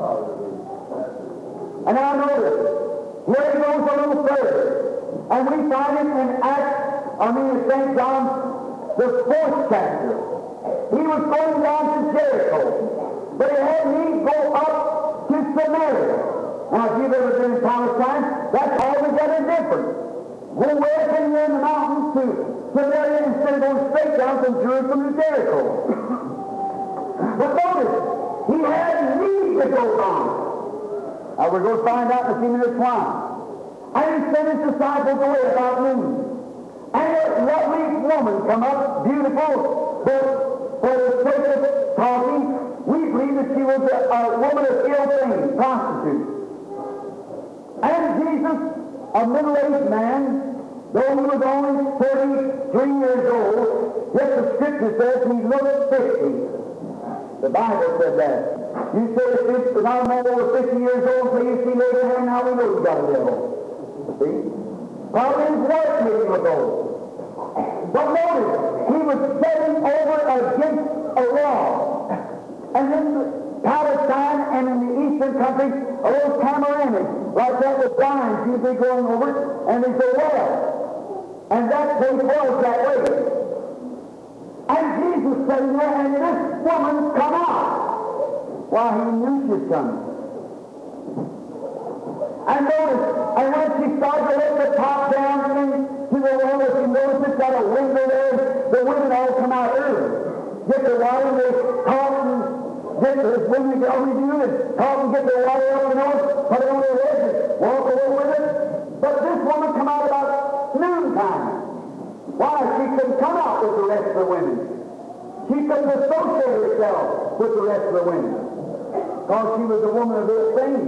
S1: And now notice, here it goes a little further. And we find it in Acts, I mean in Saint John, the fourth chapter. He was going down to Jericho, but he had need go up to Samaria. Now, if you've ever been in Palestine, that's altogether different. Go way up in there in the mountains to Samaria instead of going straight down from Jerusalem to Jericho. But notice, he had need to go on. Now, we're going to find out in a few minutes why. And he sent his disciples away about noon. And a lovely woman come up, beautiful, but for the sake of talking, we believe that she was a, a woman of ill fame, prostitute. And Jesus, a middle-aged man, though he was only thirty-three years old, yet the Scripture says he looked fifty. The Bible said that. You say if it's not a man over fifty years old, so you see later on, now we know he's got a devil. See? Probably his wife made him a gold. But notice, he was setting over against a law. And in Palestine and in the eastern countries, a little tamarind, like that with vines usually growing over it, and there's a well. And that place was that way. And Jesus sitting there, and this woman come out. While he knew she was coming. And notice, and when she started to let the top down into the well, if you notice it's got a window there, the women all come out early. Get the water, they talk and get the women get over you and talk and get the water up and on, put it on their heads and walk away with it. But this woman come out about noontime. Why? She couldn't come out with the rest of the women. She couldn't associate herself with the rest of the women. Because she was a woman of ill fame.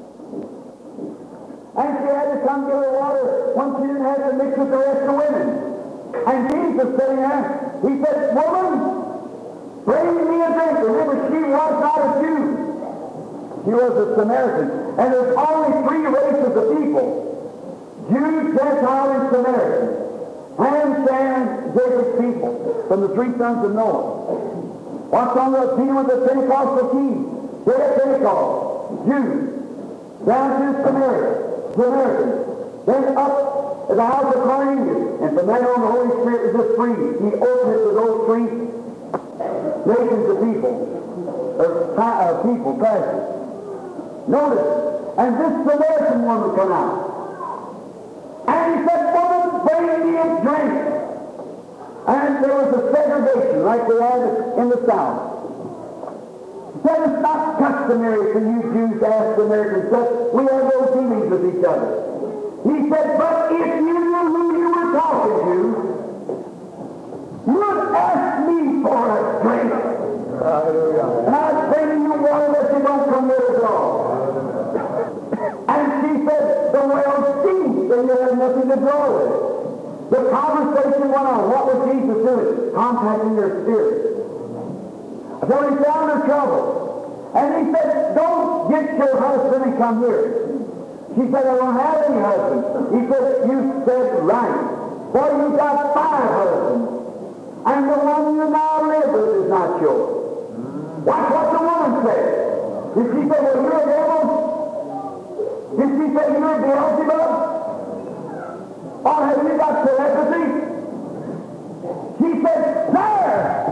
S1: And she had to come get her water when she didn't have to mix with the rest of the women. And Jesus sitting there, he said, woman, bring me a drink. Remember, she was not a Jew. She was a Samaritan. And there's only three races of people. Jew, Gentile, and Samaritan. Ham, Shem, Jacob's people, from the three sons of Noah. What's on the Peter with the Pentecostal key? Day of Pentecost, Jews, down to Samaria, Samaritans, then up to the house of Cornelius, and from then on the Holy Spirit was just free. He opened it to those three nations of people, or uh, people, classes. Notice, and this Samaritan woman come out. And he said, woman, bring me a drink. And there was a segregation like we had in the South. He said, it's not customary for you Jews to ask Americans, but we have those dealings with each other. He said, but if you knew who you were talking to, you would ask me for a drink. Hallelujah. And I'd bring you water that you don't come with at all. And she said, the well stinks, and you have nothing to draw with. The conversation went on. What was Jesus doing? Contacting their spirit. So he found her trouble. And he said, don't get your husband and come here. She said, I don't have any husband. He said, you said right. Boy, you got five husbands. And the one you now live with is not yours. That's what the woman said. Did she say, well, you're a devil? Did she say, you're a Beelzebub? Or have you got telepathy? She said, sir,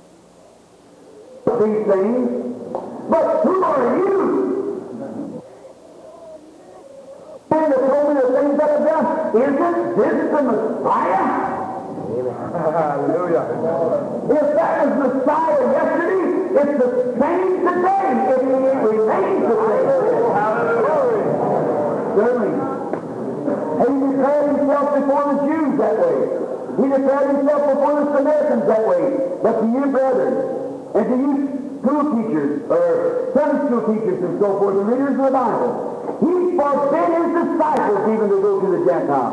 S1: these things, but who are you? And they told me the things that I've done. Isn't this the Messiah? Hallelujah. If that was Messiah yesterday, it's the same today. It remains the same. Hallelujah. Certainly. He declared himself before the Jews that way. He declared himself before the Samaritans that way. But to you, brethren, and to you school teachers, or Sunday school teachers and so forth, the readers of the Bible, he forbid his disciples even to go to the Gentiles.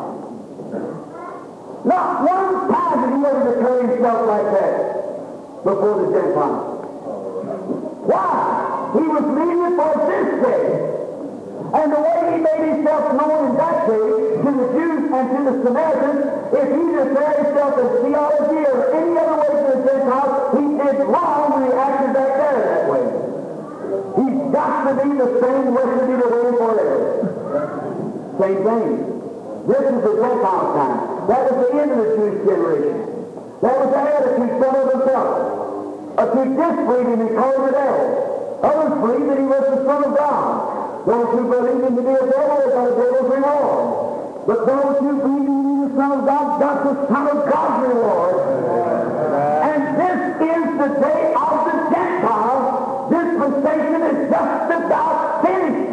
S1: Not one time did he ever declare himself like that before the Gentiles. Why? He was leading it for this day. And the way he made himself known in that day to the Jews and to the Samaritans, if he declared himself as theology or any other way to the Gentiles, he did wrong when he acted back there that way. He's got to be the same way to be the way forever. Same thing. This is the Gentile time. That was the end of the Jewish generation. That was the attitude some of them felt. Uh, to disbelieve him and call him the devil. Others believed that he was the Son of God. Those who believed him to be a devil, they got a devil's reward. But those who believed him to be the Son of God got the Son of God's reward. And this is the day of the Gentiles. Dispensation is just about finished.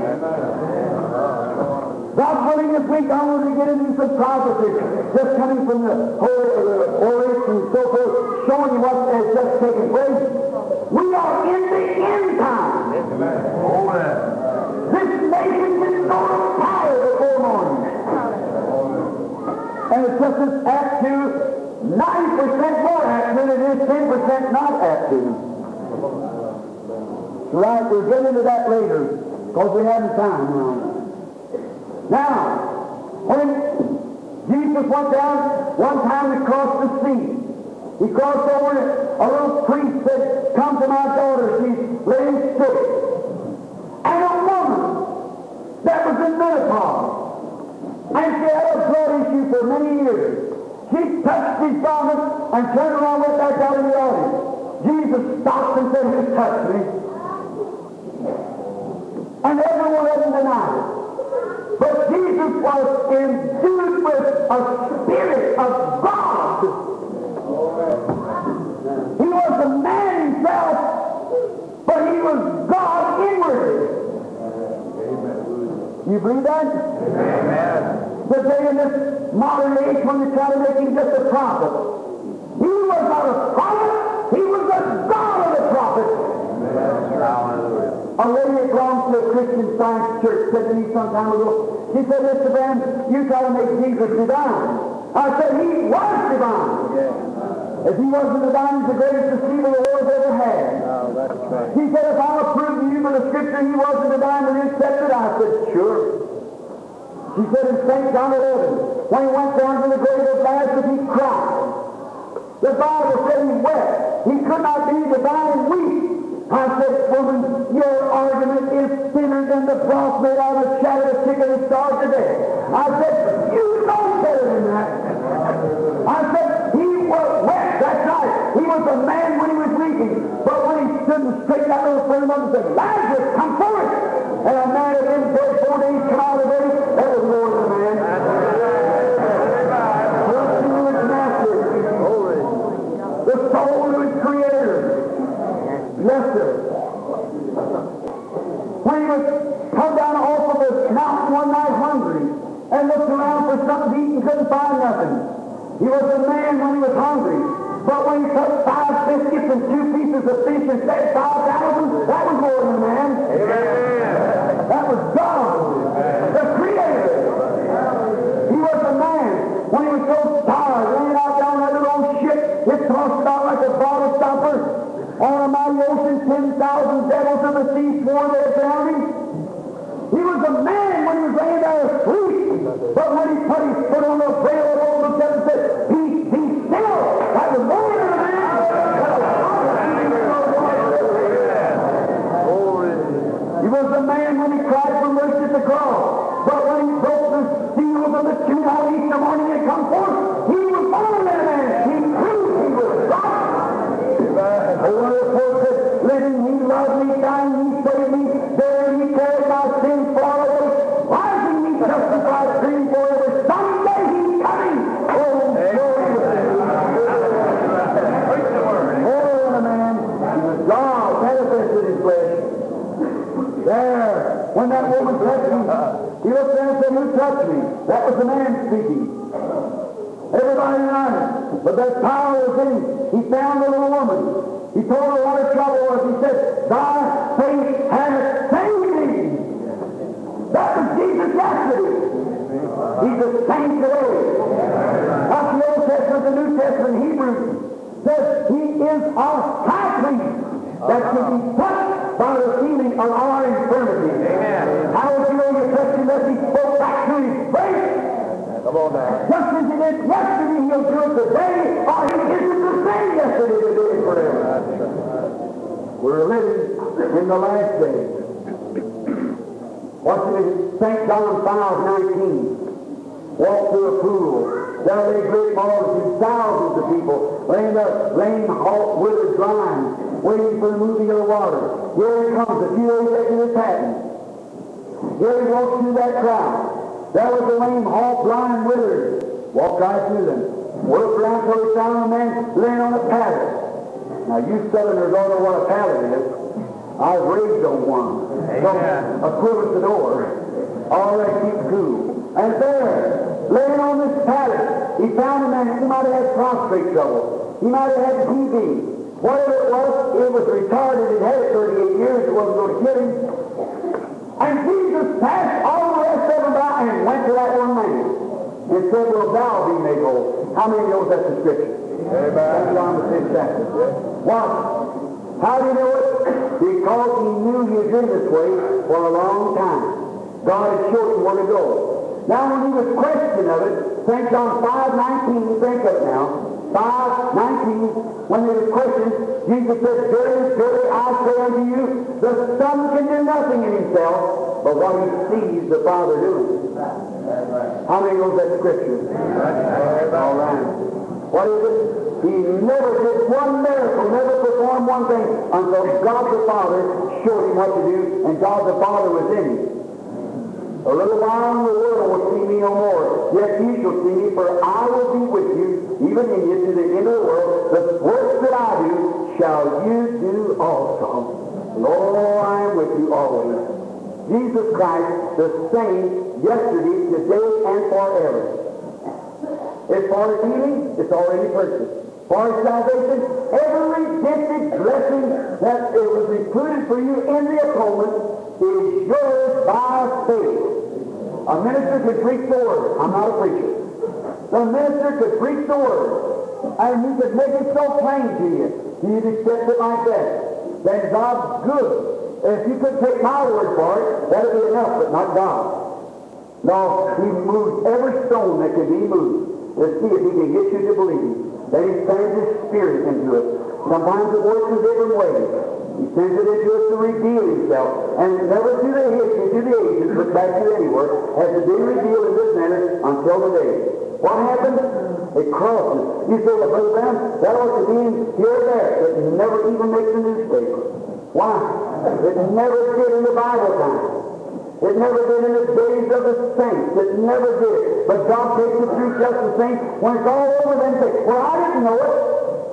S1: God willing, this week I want to get into some prophecy, just coming from the whole uh, Orient and so forth, showing you what has just taken place. We are in the end time. Amen. This nation gets no power before morning. And it's just as apt to ninety percent more apt than it is ten percent not apt to. Right, we'll get into that later, because we haven't time now. Now, when Jesus went down one time to cross the sea, he crossed over, a little priest said, "Come to my daughter, she's laying sick." And a woman that was in menopause, and she had a blood issue for many years, she touched his garment and turned around and went back out in the audience. Jesus stopped and said, "Who touched me?" And everyone else denied it. But Jesus was endued with a spirit of God. He was a man himself, but he was God inwardly. You believe that? Amen. Today in this modern age, when you try to make him just a prophet, he was not a prophet, he was the God of the prophet. A lady that belongs to a Christian Science church said to me some time ago, she said, "Mister Van, you try to make Jesus divine." I said, "He was divine." Yeah. If he wasn't divine, he's the greatest deceiver the world ever had. Oh, that's right. He said, "If I'll prove to you from the Scripture he wasn't divine, then you accept it." I said, "Sure." She said in Saint John eleven, when he went down to the grave of Lazarus, he cried. The Bible said he wept. He could not be divine and weep. I said, "Woman, your argument is thinner than the broth made out of the shadow of chicken and starved to death." I said, "You know better than that." I said, "He was wet, that's right. He was a man when he was weeping. But when he stood and straightened that little frame up and said, 'Lazarus, come forth!' and a man had been dead four days come out of the grave, that was more than a man. Trust in his master, the soul of his creator. Yes, sir. When he was come down off of the mountain one night hungry and looked around for something to eat and couldn't find nothing. He was a man when he was hungry. But when he took five biscuits and two pieces of fish and fed five thousand, that was more than a man. Amen. That was God, the Creator. He was a man when he was so tired, laying out down that little old ship, it tossed about like a bottle stopper. On a mighty ocean, ten thousand devils of the sea swore they had found him. He was a man when he was laying there asleep. But when he put his foot on the rail of the looked up and said, "Peace, be still," that was more than a man. He was a man when he cried for mercy at the cross. But when he broke the seals of the tomb out each morning and come forth, he was more than a man. He proved he was God. Oh, one of the folks said, "Living, he loved me, dying, he saved me, there he carried my sins far away, rising he justified, freely forever, someday he's coming." Oh, glory to God. More than a man, he was God, manifested in flesh. There, when that woman touched him, he looked there and said, "Who touched me?" That was the man speaking. Everybody around him. But that power was in him. He found the little woman. He told her what her trouble was. He said, thy faith has saved thee. That was Jesus yesterday. He's the same today. That's the Old Testament, the New Testament, Hebrews says he is our high priest that can be touched by the feeling of our infirmity.
S2: Amen.
S1: How would you know your question that he spoke back to his faith?
S2: Come on now.
S1: Just as he did yesterday, he'll do it today, or he isn't the same yesterday, today, and forever. We're living in the last days. What's it? Saint John five nineteen. Walk through a pool. There lay great multitudes, thousands of people, laying up, lame, halt, withered, blind, waiting for the moving of the water. Here he comes, a few days after this happened. Here he walks through that crowd. There was a lame, halt, blind, withered. Walked right through them. Worked around till he found a man laying on a pallet. Now you Southerners don't know what a pallet is. I was raised on one. So, equivalent to door. All that keeps cool. And there, laying on this pallet, he found a man. He might have had prostate trouble. He might have had T B. Whatever it was, it was retarded. It had it thirty-eight years. It wasn't going to kill him. And Jesus passed all the rest of them by and went to that one man and said, will thou be made whole? How many knows that's the scripture?
S2: Amen.
S1: That's John the fifth chapter. Why? How do you know it? Because he knew he was in this way for a long time. God had showed him where to go. Now when he was questioned of it, Saint John five nineteen, think of it now, five nineteen, when they were questioned, Jesus said, Verily, verily, I say unto you, the Son can do nothing in himself, but what he sees the Father doing. How many knows that scripture? All right. What is it? He never did one miracle, never performed one thing until God the Father showed him what to do, and God the Father was in him. A little while and the world will see me no more. Yet ye shall see me, for I will be with you, even in you, to the end of the world. The works that I do shall you do also. Lord, I am with you always. Jesus Christ, the same yesterday, today, and forever. As far as healing, it's already purchased. As far as salvation, every redemptive blessing that it was included for you in the atonement is yours by faith. A minister could preach the word. I'm not a preacher. The minister could preach the word, and he could make it so plain to you. You'd accept it like that. Then God's good. If you could take my word for it, that would be enough, but not God. No, he moves every stone that can be moved. Let's see if he can get you to believe. Then he sends his spirit into it. Sometimes it works in different ways. He sends it into us to reveal himself. And never through the history, through the ages, look back to anywhere, has it been revealed in this manner until today. What happened? It crosses. You say, well, Brother Brown, that ought to be in here or there. It never even makes the newspaper. Why? It never did in the Bible time. It never did in the days of the saints. It never did. But God takes it through just the same. When it's all over, then say, well, I didn't know it.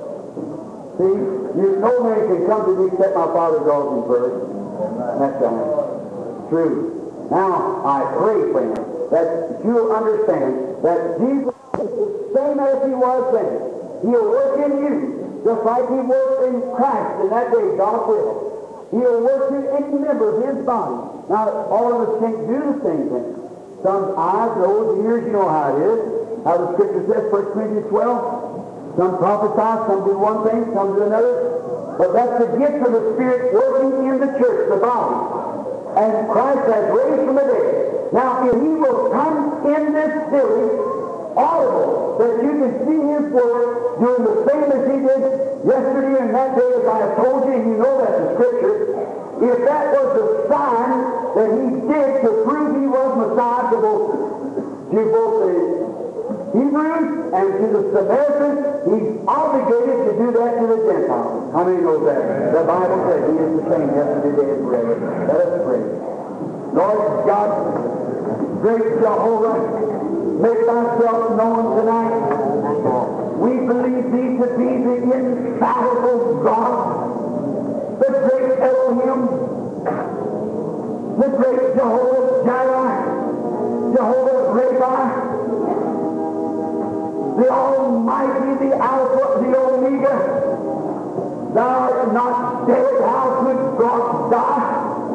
S1: See, you, no man can come to me except my Father draws him first. That's right. True. Now, I pray, friends, that you'll understand that Jesus is the same as he was then. He'll work in you, just like he worked in Christ in that day, God will. He'll work in any member of his body. Now, all of us can't do the same thing. Some eyes, nose, ears, you know how it is. How the Scripture says, First Corinthians twelve. Some prophesy, some do one thing, some do another. But that's the gift of the Spirit working in the church, the body. And Christ has raised from the dead. Now, if he will come in this village, audible, that you can see his word doing the same as he did yesterday and that day, as I have told you, and you know that's the Scripture. If that was the sign that he did to prove he was Messiah to both, to both the Hebrews and to the Samaritans, he's obligated to do that to the Gentiles. How many know that? The Bible says he is the same yesterday, today, and forever. Let us pray. Lord God, great Jehovah, make thyself known tonight. We believe thee to be the infallible God, the great Elohim, the great Jehovah Jireh, Jehovah Rabbi, the Almighty, the Alpha, the Omega. Thou art not dead. How could God die?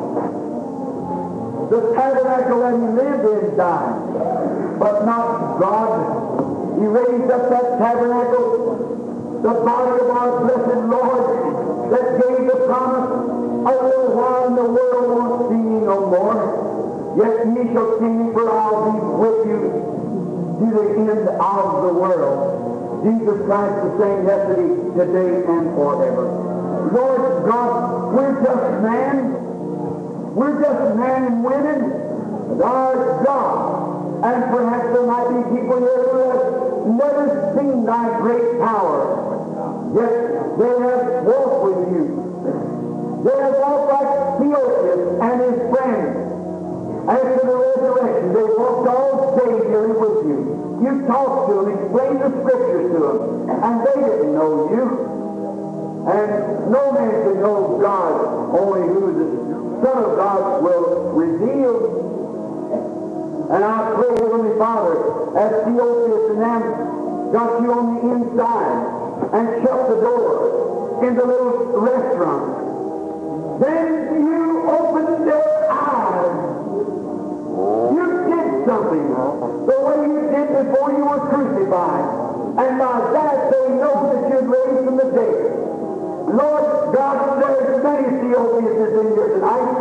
S1: The tabernacle that he lived in died, but not God. He raised up that tabernacle, the body of our blessed Lord, that gave the promise, a little while and the world won't see me no more, yet ye shall see me, for I'll be with you to the end of the world. Jesus Christ the same yesterday, today, and forever. Lord God, we're just man. We're just men and women, and our God. And perhaps there might be people here who have never seen thy great power, yet they have walked with you. They have walked like Theophilus and his friends. After the resurrection, they walked all day here with you. You talked to them, explained the Scriptures to them, and they didn't know you. And no man can know God, only who the Son of God will reveal. And I pray, Heavenly Father, as Theophilus and them got you on the inside and shut the door in the little restaurant, then you opened their eyes. You did something the way you did before you were crucified. And by that they know that you're raised from the dead. Lord God, there's many Theophiluses in here tonight,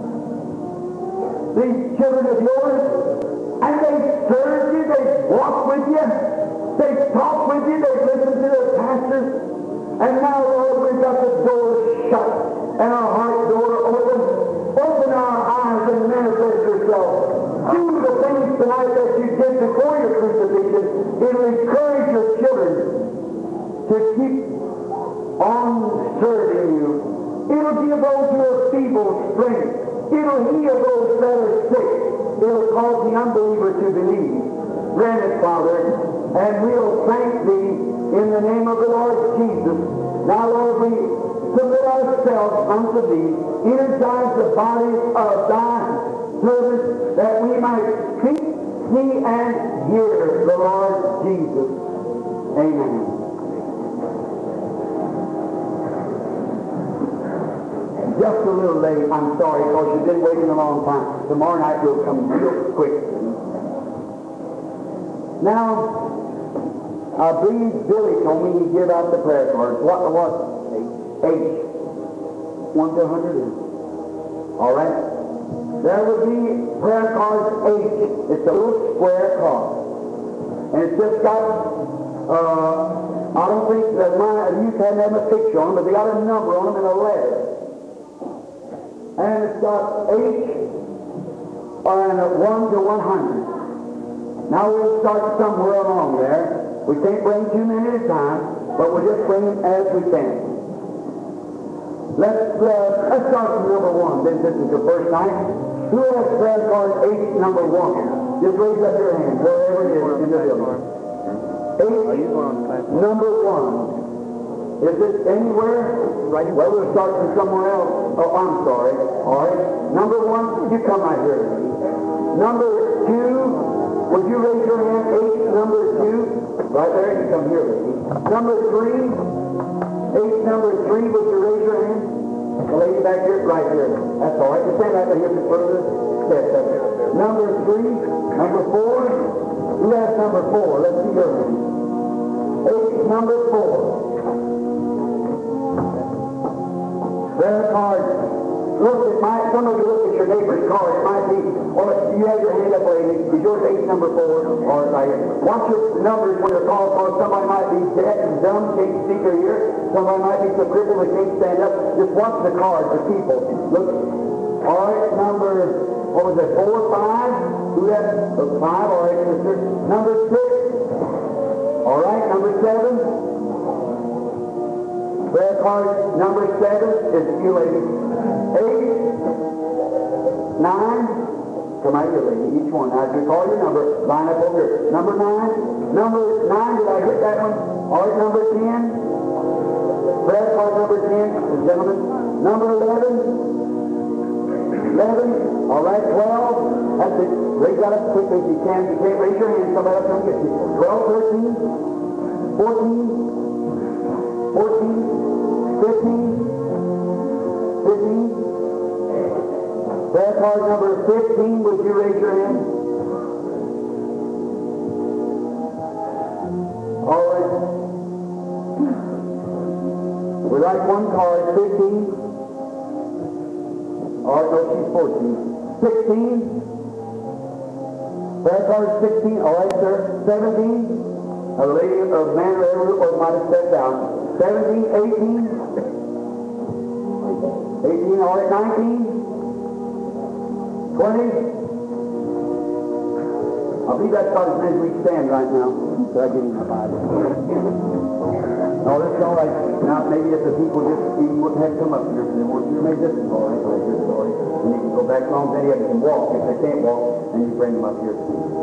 S1: these children of yours, and they served you, they walked with you, they talked with you, they listened to their pastors, and now, Lord, we've got the door shut and our heart door open. Open our eyes and manifest yourself. Do the things tonight that you did before your crucifixion. It'll encourage your children to keep on serving you. It'll give those who are feeble strength. It'll heal those that are sick. It'll cause the unbeliever to believe. Grant it, Father, and we'll thank Thee in the name of the Lord Jesus. Now, Lord, we submit ourselves unto Thee. Energize the bodies of Thy servants that we might speak, see, and hear the Lord Jesus. Amen. Just a little late, I'm sorry, because you've been waiting a long time. Tomorrow night will come real quick. Now, I believe Billy told me he'd give out the prayer cards. What was it? H. One to a hundred? All right. There will be prayer cards H. It's a little square card. And it's just got, uh, I don't think that my youth had them a picture on them, but they got a number on them and a letter. And it's got H and a one to one hundred. Now we'll start somewhere along there. We can't bring too many at a time, but we'll just bring them as we can. Let's, uh, let's start from number one. Then this is the first night. Who has prayer card H number one? Just raise up your hand, wherever it is in the building. H number one. Is it anywhere? Right. Well, we'll start from somewhere else. Oh, I'm sorry. All right. Number one, you come right here. Number two, would you raise your hand? Eight, number two. Right there, you come here, lady. Number three, eight, number three, would you raise your hand? The lady back here, right here. That's all right. Just stand right here further. Step, step. Number three, number four. Who has number four? Let's see your hand. Eight, number four. Prayer card. Look, it might, some of you look at your neighbor's card. It might be, or you have your hand up, lady. Is yours eight number four? Or right here. Watch your numbers when they're called for. Somebody might be deaf and dumb, can't speak or hear. Somebody might be so crippled they can't stand up. Just watch the card for people. Look. All right, number, what was it, four, five? Who has uh, five? All right, sister. Number six. All right, number seven. Prayer card number seven is you, lady. Eight, nine, come out here, lady, each one. Now, if you call your number, line up over here. Number nine, number nine, did I hit that one? All right, number ten. Prayer card number ten, the gentleman. Number eleven, eleven, all right, twelve. That's it. Raise that up quickly if you can. If you can't raise your hand, somebody else will get you. twelve, thirteen. fourteen, fourteen, fifteen, fifteen. Prayer card number fifteen, would you raise your hand? All right. We'd like one card, fifteen. All right, no, she's fourteen. sixteen. Prayer card sixteen. All right, sir. seventeen. A lady, a man or whatever might have stepped down. seventeen, eighteen. eighteen, all right, nineteen. twenty. I believe that's about as many as we stand right now. So I give you my Bible. No, this is all right. Now, maybe if the people just even wouldn't have come up here, they weren't here, maybe this is all right, like your story. And you can go back as long as any of them can walk. If they can't walk, then you bring them up here.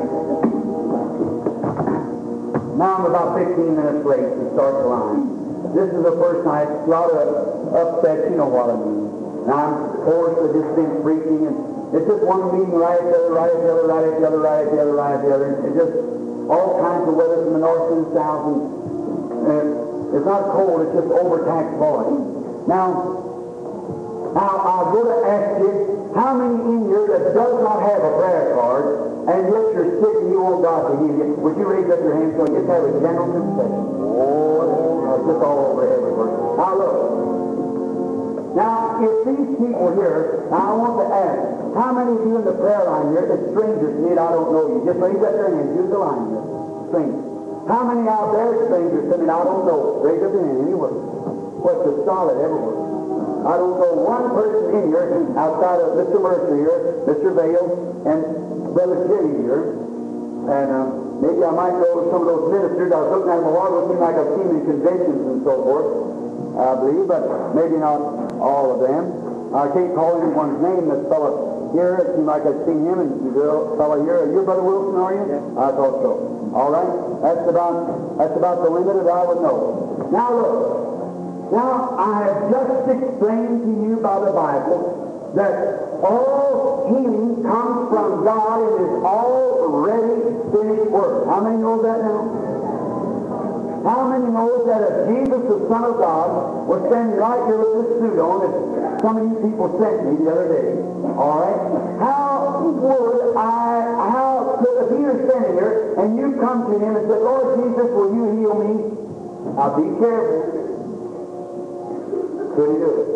S1: Now I'm about fifteen minutes late to start the line. This is the first night, a lot of upset, you know what I mean. And I'm forced to just been preaching, and it's just one meeting right at the other, right at the other, right at the other, right at the other, right at the other. It's just all kinds of weather from the north and the south, and, and it's not cold, it's just overtaxed voice. Now, now I'm going to ask you, how many in here that does not have a prayer card, and yet you're sick and you want God to heal you? Would you raise up your hand so you just have a general confession? Oh, it's just all over everywhere. Now look. Now, if these people here, now I want to ask, how many of you in the prayer line here is strangers to me and I don't know you? Just raise up your hand. Use the line here. Strangers. How many out there are strangers to me and I don't know? Raise up your hand anywhere. What's the solid everywhere? I don't know one person in here outside of Mister Mercer here, Mister Vale, and Brother Jimmy here. And uh, maybe I might know some of those ministers. I was looking at them a while ago, it seemed like I've seen in conventions and so forth, I believe, but maybe not all of them. I can't call anyone's name. This fellow here, it seemed like I'd seen him, and the fellow here. Are you Brother Wilson, are you? Yes. I thought so. All right. That's about, that's about the limit that I would know. Now look. Now, I have just explained to you by the Bible that all healing comes from God and is already finished work. How many know that now? How many know that if Jesus, the Son of God, was standing right here with this suit on, as some of you people sent me the other day, all right? How would I, how could, if he was standing here and you come to him and say, Lord Jesus, will you heal me? Now be careful. Could he do it?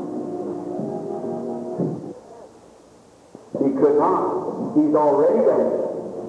S1: He could not. He's already done it.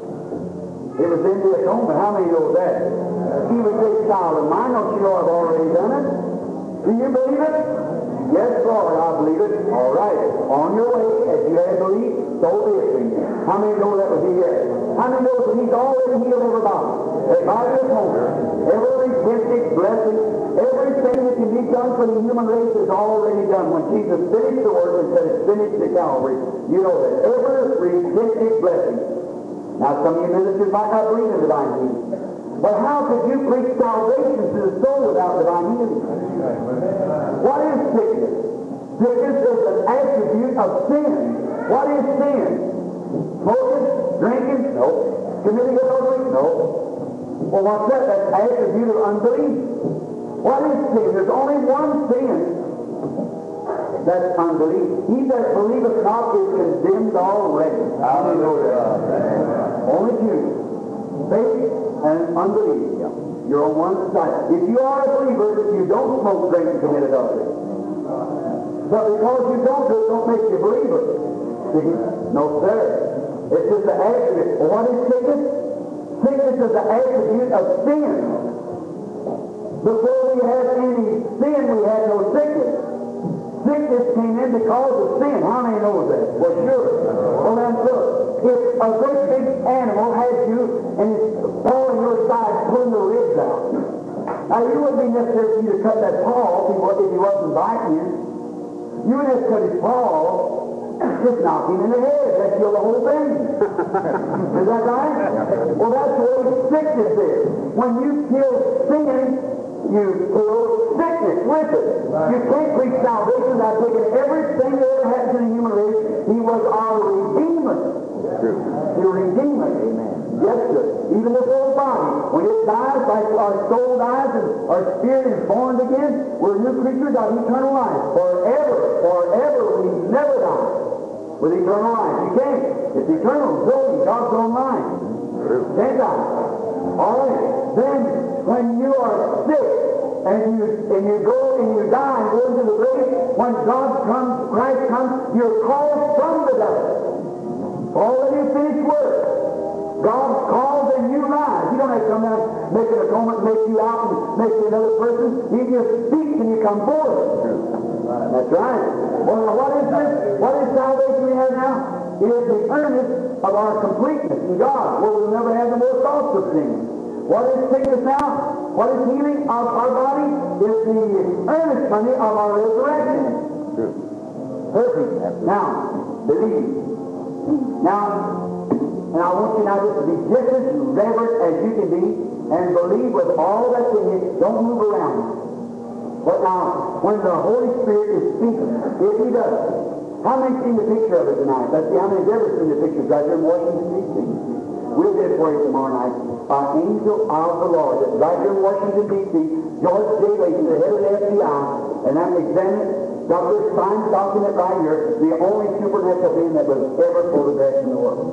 S1: It was in the atonement. How many know that? He was a child of mine. Don't you know I've already done it? Do you believe it? Yes, Lord, I believe it. All right. On your way, as you have believed, so be it for you. How many know that was he here? How many know that he's already healed everybody? Everybody at home. Every redemptive blessing, everything that can be done for the human race is already done. When Jesus finished the work and said it's finished at Calvary, you know that. Every redemptive blessing. Now, some of you ministers might not believe in divine healing. But how could you preach salvation to the soul without divine healing? What is sickness? Sickness is an attribute of sin. What is sin? Smoking? Drinking? No. Committing adultery? No. Well, what's that? That's an attribute of unbelief. What is sin? There's only one sin. That's unbelief. He that believeth not is condemned already. Hallelujah. Only two. Faith and unbelief. You're on one side. If you are a believer, you don't smoke, drink, and commit adultery. But because you don't do it, don't make you a believer. See? No, sir. It's just an attribute. Well, what is sickness? Sickness is an attribute of sin. Before we had any sin, we had no sickness. Sickness came in because of sin. How many knows that? Well, sure. Well, then look. If a great big animal had you and it's pulling your side, pulling the ribs out. Now, you wouldn't be necessary for you to cut that paw off if he wasn't biting you. You would just cut his paw off, just knock him in the head. That'd kill the whole thing. Is that right? Well, that's the way sickness is. When you kill sin, you kill sickness with it. You can't preach salvation without taking everything that ever happened in the human race. He was our Redeemer. The Redeemer. Amen. Yes, sir. Even this old body, when it dies, like our soul dies and our spirit is born again, we're new creatures of eternal life. Forever, forever, we never die with eternal life. You can't. It's eternal, holy, God's own life. Can't die. All right. Then, when you are sick, and you and you go and you die and go into the grave, when God comes, Christ comes, you're called from the dust. Already finished work. God calls and you rise. You don't have to come down, make an atonement, make you out, and make you another person. He just speaks and you come forth. That's right. Well, now what is this? What is salvation we have now? It is the earnest of our completeness in God, where we'll never have the more thoughts of sin. What is sickness now? What is healing of our body? Is the earnest money of our resurrection. Perfect. Now, believe. Now, and I want you now just to be just as reverent as you can be and believe with all that's in you. Don't move around. But now, when the Holy Spirit is speaking, if He does, how many seen the picture of it tonight? Let's see how many's ever seen the pictures right there in Washington, D C We'll get it for you tomorrow night. Our angel of the Lord, that's right here in Washington, D C George J. Lacey, the head of the F B I, and I'm examining Doctor Stein's document right here, the only supernatural being that was ever photographed in the world.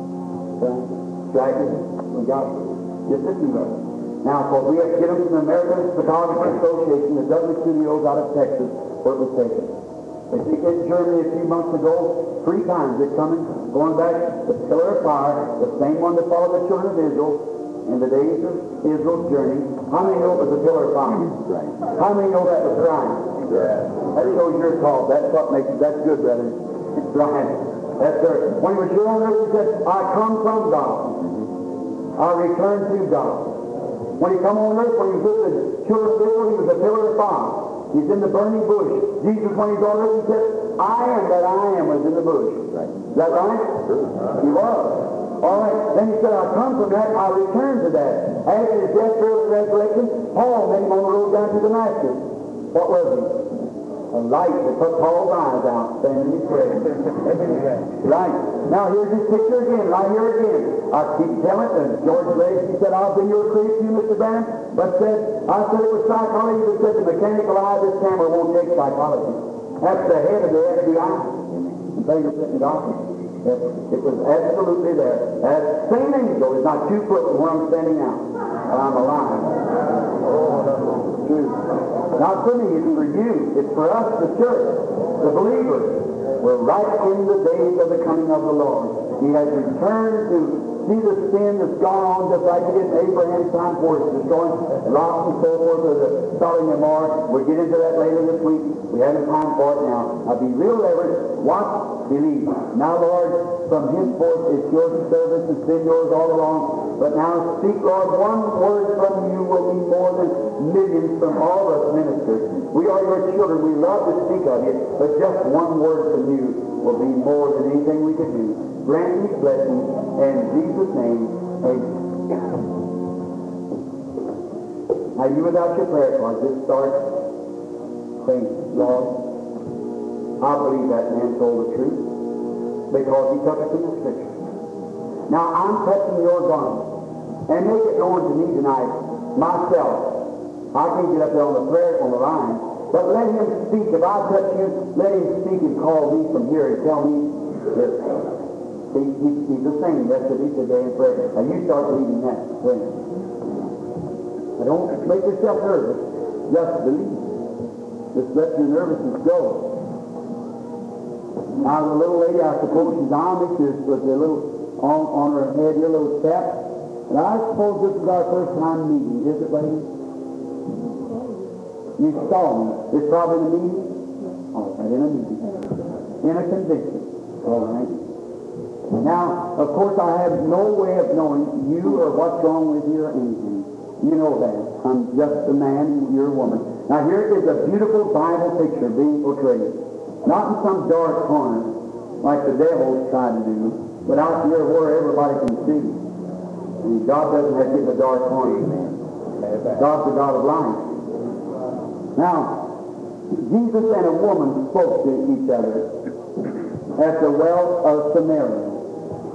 S1: Right? We got it. Just listen to it. Now, of course, we have to get them from the American Photography Association, the Douglas Studios out of Texas, where it was taken. They took it in Germany a few months ago, three times. They're coming, going back to the pillar of fire, the same one that followed the children of Israel in the days of Israel's journey. How many know it was a pillar of fire? Right. How many know that was Christ? Yeah. That shows your call. That's what makes it. That's good, brother. Right. That's right. When he was here on earth, he said, I come from God. I return to God. When he come on earth, when he was with the children of Israel, he was a pillar of fire. He's in the burning bush. Jesus, when he's on earth, he said, I am that I am was in the bush. Right. Is that right? Sure. He was. All right. Then he said, I come from that, I return to that. After his death, burial, and resurrection, Paul met him on the road down to Damascus. What was he? A light that put Paul's eyes out, standing in his presence. Right. Now here's his picture again, right here again. I keep telling it, and George Lacey said, I've been your critic, you, Mister Bannon, but said, I said it was psychology, but said the mechanical eye of this camera won't take psychology. That's the head of the F B I. Fingerprint doctor. It was absolutely there. That same angel is not two foot from where I'm standing now. But I'm alive. Oh, true. Not for me, it's for you. It's for us, the church, the believers. We're right in the days of the coming of the Lord. He has returned to see the sin that's gone on just like he did in Abraham's time for us, destroying Lot and so forth, or the Sodom and Gomorrah. We'll get into that later this week. We haven't time for it now. I'll be real reverent. Watch, believe. Now, Lord, from henceforth it's your service. It's been yours all along. But now speak, Lord. One word from you will be more than millions from all of us ministers. We are your children. We love to speak of you. But just one word from you will be more than anything we could do. Grant these blessings in Jesus' name. Amen. Now, you without your prayer card, just start saying, Lord, I believe that man told the truth because he took it from the Scripture. Now, I'm touching your garment and make it known to me tonight, myself. I can't get up there on the prayer on the line, but let him speak. If I touch you, let him speak and call me from here and tell me that he, he, he's the same yesterday, today, and forever. Now, you start believing that. Now, don't make yourself nervous. Just believe. Just let your nervousness go. Now, the little lady, I suppose she's Amish, with a little on, on her head, your little cap. And I suppose this is our first time meeting, is it, lady? You saw me. It's probably the meeting? All right, in a meeting. In a convention. All right. Now, of course, I have no way of knowing you or what's wrong with you or anything. You know that. I'm just a man, you're a woman. Now, here is a beautiful Bible picture being portrayed. Not in some dark corner, like the devil's trying to do, but out here where everybody can see. And God doesn't have to get in the dark corner. God's the God of light. Now, Jesus and a woman spoke to each other at the well of Samaria.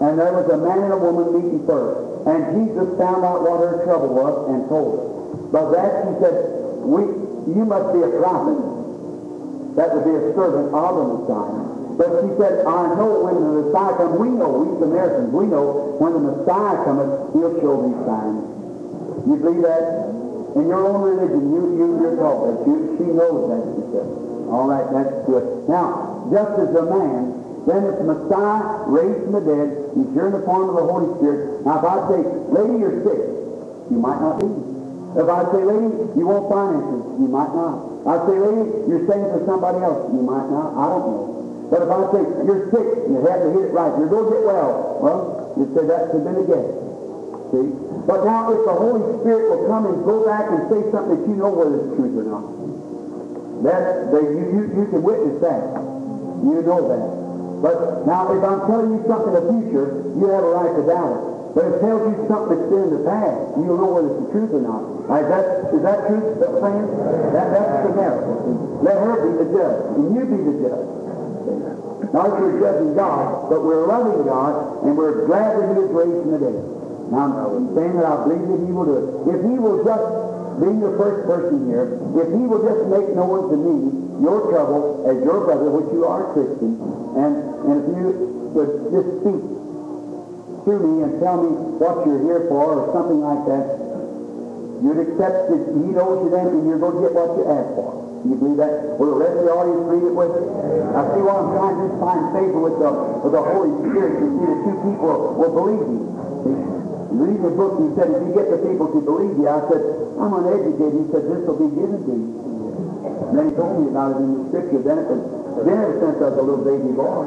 S1: And there was a man and a woman meeting first. And Jesus found out what her trouble was and told her. But that, she said, we, you must be a prophet. That would be a servant of the Messiah. But she said, I know when the Messiah comes, we know, we Samaritans, we know when the Messiah cometh, he'll show these signs. You believe that? In your own religion, you, you, you're taught that. You, she knows that, she said. All right, that's good. Now, just as a man, then it's Messiah raised from the dead, he's here in the form of the Holy Spirit. Now, if I say, lady, you're sick, you might not be. If I say, lady, you want finances, you might not. I say, lady, you're staying for somebody else, you might not. I don't know. But if I say, you're sick, and you have to hit it right, you're going to get well, well, you say that could have been a guess. See? But now if the Holy Spirit will come and go back and say something that you know whether it's truth or not, that, that you, you, you can witness that. You know that. But now if I'm telling you something in the future, you have a right to doubt it. But if it tells you something that's been in the past, you'll know whether it's the truth or not. Right, that, is that truth, friend? That, that's the miracle. Let her be the judge, and you be the judge. Not that we're judging God, but we're loving God, and we're glad that He is raised from the dead. Now, I'm saying that I believe that He will do it. If He will just, being the first person here, if He will just make known to me your trouble as your brother, which you are a Christian, and, and if you would just speak through me and tell me what you're here for or something like that, you'd accept that He knows you then and you're going to get what you ask for. You believe that? Will the rest of the audience read it with it? I see what I'm trying to do is find favor with the, with the Holy Spirit to see that two people will believe you. See? You read the book, he said, if you get the people to believe you, I said, I'm uneducated. He said, this will be given to you. And then he told me about it in the Scripture. Then, it was, then ever since I was a little baby boy,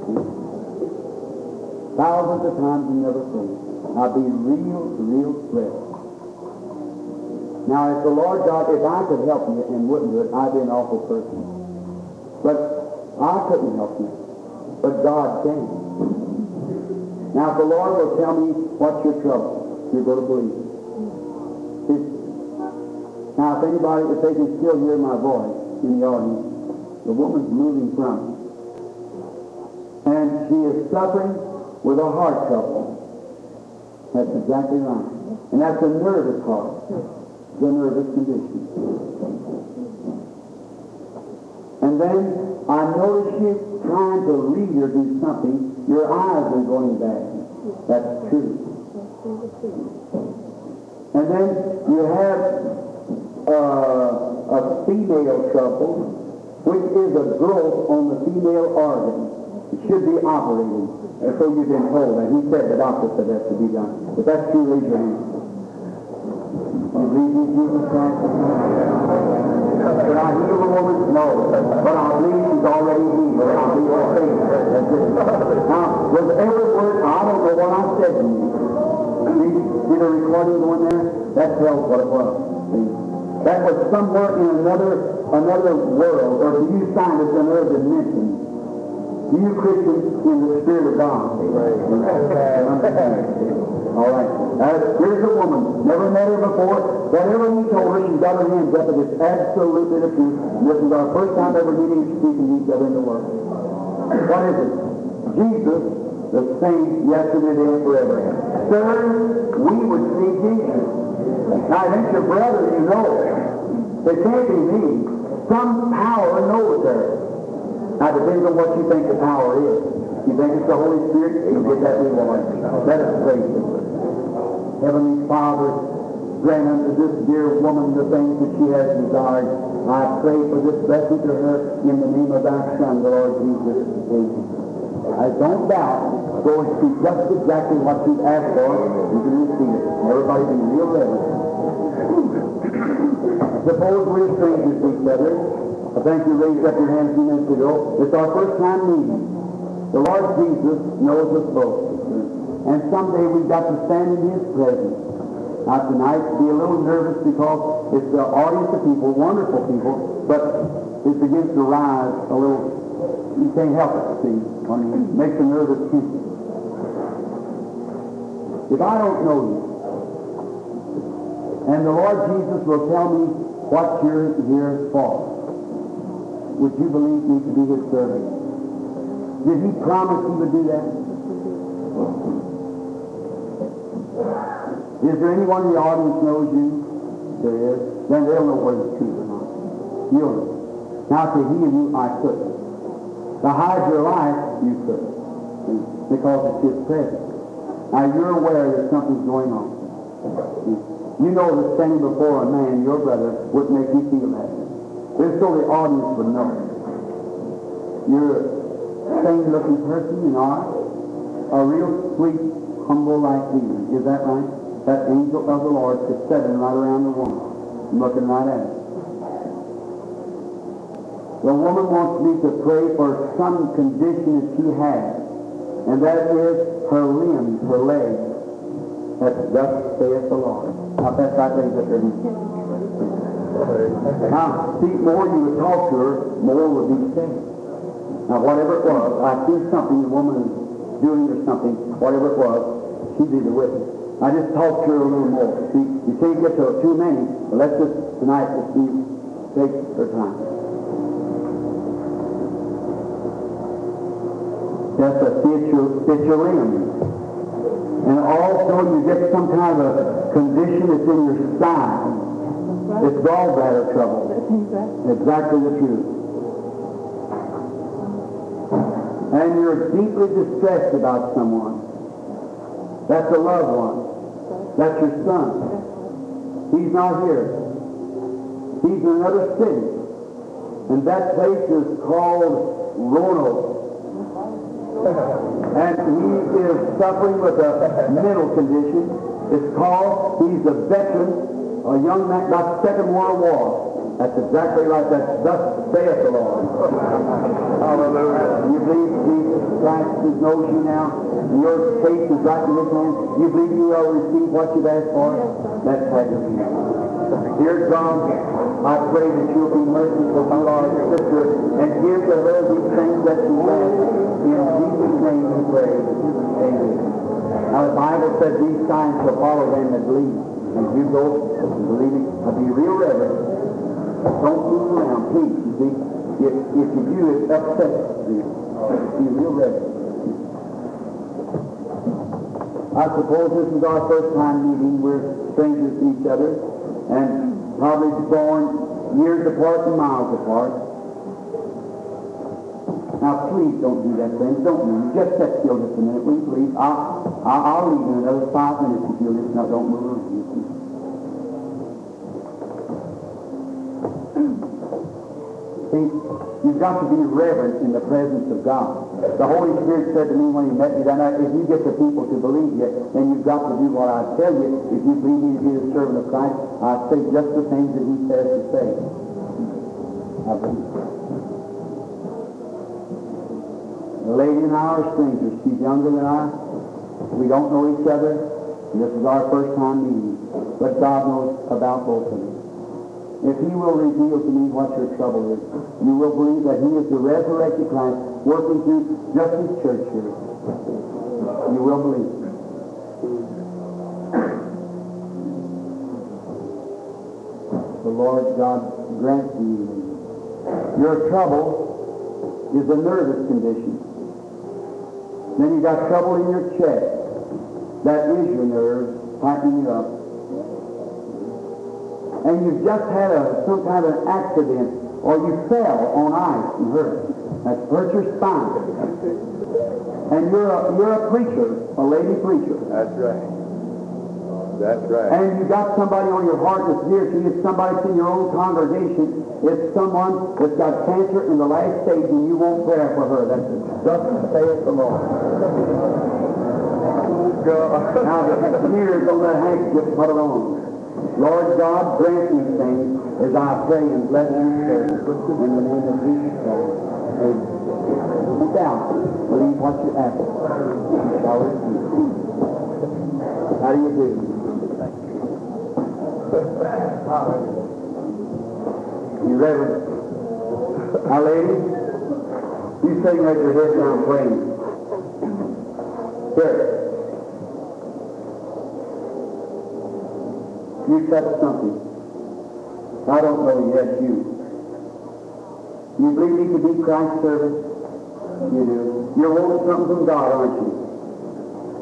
S1: thousands of times you never seen. I'll be real, real thrilled. Now, if the Lord God, if I could help you and wouldn't do it, I'd be an awful person. But I couldn't help you. But God can. Now, if the Lord will tell me what's your trouble, you're going to believe it. See? Now, if anybody, if they can still hear my voice in the audience, the woman's moving from me. And she is suffering with a heart trouble. That's exactly right. And that's a nervous heart. The nervous condition. And then I notice you trying to read or do something, your eyes are going back. That's true. And then you have uh, a female trouble, which is a growth on the female organ. It should be operated. And so you've been told that. He said, the doctor said that to be done. But that's true, raise your hand. You believe in Jesus Christ? Can I heal the woman? No. But I believe she's already healed. I believe her faith. That's it. Now, was every word, I don't know what I said to you. See, see the recording going there? That tells what it was. See? That was somewhere in another another world, or to you scientists, another dimension. You Christians in the Spirit of God. All right. Now, here's a woman. Never met her before. Whatever we told her, she's got her hands up, and it's absolutely the truth. And this is our first time ever meeting and speaking to each other in the world. What is it? Jesus, the same yesterday, today, and forever. Sir, we would see Jesus. Now, if it's your brother, you know. It can't be me. Some power knows her. Now, it depends on what you think the power is. You think it's the Holy Spirit, you'll get that reward. Let us pray. Heavenly Father, grant unto this dear woman the things that she has desired. I pray for this blessing to her in the name of thy Son, the Lord Jesus. Amen. I don't doubt. Go and speak just exactly what you've asked for. You can receive it. Everybody be real reverent. Suppose we're strangers to each other. I think you raised up your hand a few minutes ago. It's our first time meeting. The Lord Jesus knows us both. And someday we've got to stand in His presence. Now tonight, be a little nervous because it's the audience of people, wonderful people, but it begins to rise a little. You can't help it, see, when it makes a nervous tension. If I don't know you, and the Lord Jesus will tell me what you're here for, would you believe me to be His servant? Did He promise He would do that?
S3: Is there anyone in the audience knows you? There is. Then they'll know whether it's true or not. You'll know. Now to heal you, I couldn't. To hide your life, you couldn't. Because it's His presence. Now you're aware that something's going on. You know that standing before a man, your brother, would make you feel that. Just so the audience would know. You're a sane-looking person, you are. A real sweet, humble like healer. Is that right? That angel of the Lord is sitting right around the woman, looking right at her. The woman wants me to pray for some condition that she has, and that is her limbs, her legs. That thus saith the Lord. Now, that's right there, that there. Now, see, more you would talk to her, more would be said. Now, whatever it was, I see something the woman is doing or something, whatever it was, she'd be the witness. I just talked to her a little more. See, you can't get to too many, but let's just, tonight, just be, take her time. Just to fit your, fit your limbs. And also you get some kind of a condition that's in your spine. It's gallbladder trouble. Exactly the truth. And you're deeply distressed about someone. That's a loved one. That's your son. He's not here. He's in another city. And that place is called Roanoke. And he is suffering with a mental condition. It's called, he's a veteran, a young man, got the Second World War. That's exactly right. That's thus saith the Lord. Hallelujah. You believe Jesus Christ knows you now? And your case is right in His hands. You believe you will receive what you've asked for? Let's have your hand. Dear God, I pray that you'll be merciful to our sister and give to her these things that she has. In Jesus' name we pray. Amen. Now the Bible says these signs shall follow them that believe. And you go believing. Now be real reverent. Don't move around, please. You see, if, if you do, it upsets you. Be real reverent. I suppose this is our first time meeting. We're strangers to each other, and probably born years apart and miles apart. Now, please don't do that, friends. Don't move. Just sit still just a minute, will you, please? I'll, I'll, I'll leave in another five minutes if you'll just now don't move around. See, you've got to be reverent in the presence of God. The Holy Spirit said to me when He met me that night, if you get the people to believe you, then you've got to do what I tell you. If you believe me to be the servant of Christ, I say just the things that He says to say. I believe. The lady and I are strangers. She's younger than I. We don't know each other. This is our first time meeting. But God knows about both of us. If He will reveal to me what your trouble is, you will believe that He is the resurrected Christ working through just His church here. You will believe. The Lord God grant you. Your trouble is a nervous condition. Then you got trouble in your chest. That is your nerves tightening you up. And you've just had a, some kind of an accident, or you fell on ice and hurt. That's hurt your spine. And you're a, you're a preacher, a lady preacher.
S2: That's right. That's right.
S3: And you got somebody on your heart that's dear to you. It's somebody in your own congregation. It's someone that's got cancer in the last stage, and you won't pray for her. That's thus saith the Lord.
S2: God.
S3: Now the tears on that handkerchief, put it on. Lord God, grant these things as I pray and bless you in the name of Jesus Christ. Amen. Sit down. Believe what you ask. You shall receive. How do you do? You reverend. Now, ladies, you sitting at your head down praying. Here. You said something. I don't know yet, you. You believe me to be Christ's servant? You do. You're wanting something from God, aren't you?